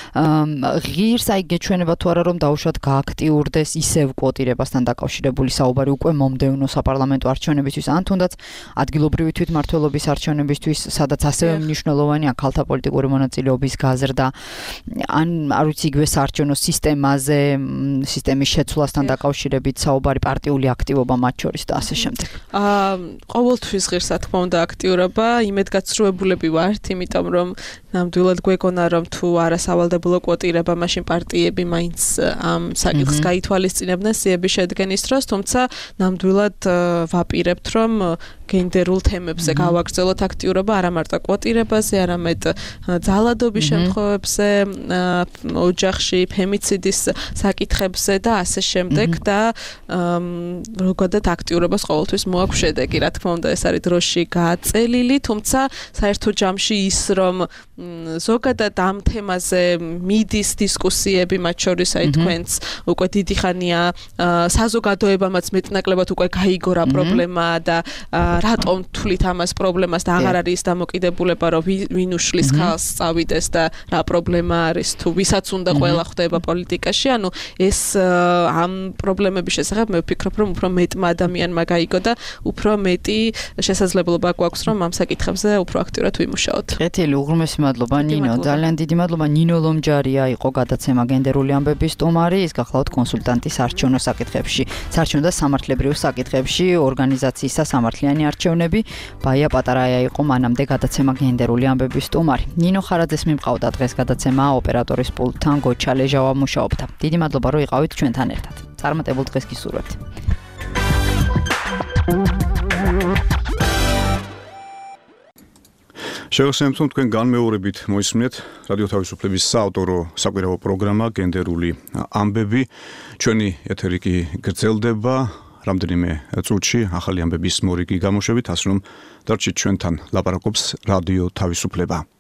ღირს აი გეჩვენება თუ არა რომ დაუშვათ გააქტიურდეს ისევ კვოტირებასთან დაკავშირებული საუბარი უკვე მომდევნო საპარლამენტო არჩევნებისთვის, ან თუნდაც ადგილობრივი თვითმმართველობის არჩევნებისთვის, სადაც ასევე მნიშვნელოვანია ქალთა პოლიტიკური მონაწილეობის გაზრდა, ან არ ვიცი, იგივე საარჩევნო სისტემაზე, სისტემის შეცვლასთან დაკავშირებით საუბარი, პარტიული აქტივობა მათ შორის და ასე შემდეგ. ყოველთვის ღირს რა თქმა უნდა აქტიურობა, იმედგაცრუებულები ვართ, იმიტომ რომ ნამდვილად გვეგონა რომ თუ არა სავალდებულო კვოტირება, მაშინ პარტიები მაინც ამ საკითხს გაითვალისწინებდნენ სიების შედგენის დროს, თუმცა ნამდვილად ვაპირებთ რომ გენდერულ თემებზე გავაგრძელოთ აქტიურობა, არა მარტო კვოტირებაზე, არამედ ძალადობის შემთხვევებზე, ოჯახში ფემიციდის საკითხებზე და ასე შემდეგ და როგორად აქტიურობას ყოველთვის მოაქვს შედეგი, რა თქმა უნდა, ეს არის დროში გაწელილი, თუმცა საერთო ჯამში ის რომ ზოგადად ამ თემაზე მიდის დისკუსიები, მათ შორის აი თქვენც უკვე დიდი ხანია საზოგადოებამაც მეტნაკლებად უკვე გაიგო რა პრობლემაა და რატომ თვლით ამას პრობლემას და აღარ არის დამოკიდებულება რომ ვინ უშლის ხალხს წავიდეს და რა პრობლემა არის თუ ვისაც უნდა ყველა ხდება პოლიტიკაში, ანუ ეს ამ პრობლემების შესახებ მე ვფიქრობ რომ უფრო მეტმა ადამიანმა გაიგო და უფრო მეტი შესაძლებლობა გვაქვს რომ ამ საკითხებზე უფრო აქტიურად ვიმუშაოთ. კეთილი, უღრმესი მადლობა ნინო, ძალიან დიდი მადლობა. ნინო ლომჯარია იყო გადაცემა გენდერული ამბების სტუმარი, ის გახლავთ კონსულტანტი საარჩევნო საკითხებში, საარჩევნო და სამართლებრივ საკითხებში, ორგანიზაციისა სამართლიანი არჩევნები. ბაია პატარაია იყო მანამდე გადაცემა გენდერული ამბების სტუმარი. ნინო ხარაძეს მიმყავდა დღეს გადაცემა ოპერატორის პულტთან გოჩა ლეჟავა მუშაობდა. დიდი მადლობა რომ იყავით ჩვენთან ერთად. წარმატებულ დღეს გისურვებთ. შევასწავლეთ თქვენ განმეორებით მოისმინეთ რადიო თავისუფლების საავტორო საკვირაო პროგრამა გენდერული ამბები. ჩვენი ეთერი კი გრძელდება რამდენიმე წუთში ახალი ამბების მორიგი გამოშვებით, ასე რომ დარჩით ჩვენთან, ლაპარაკობს რადიო თავისუფლება.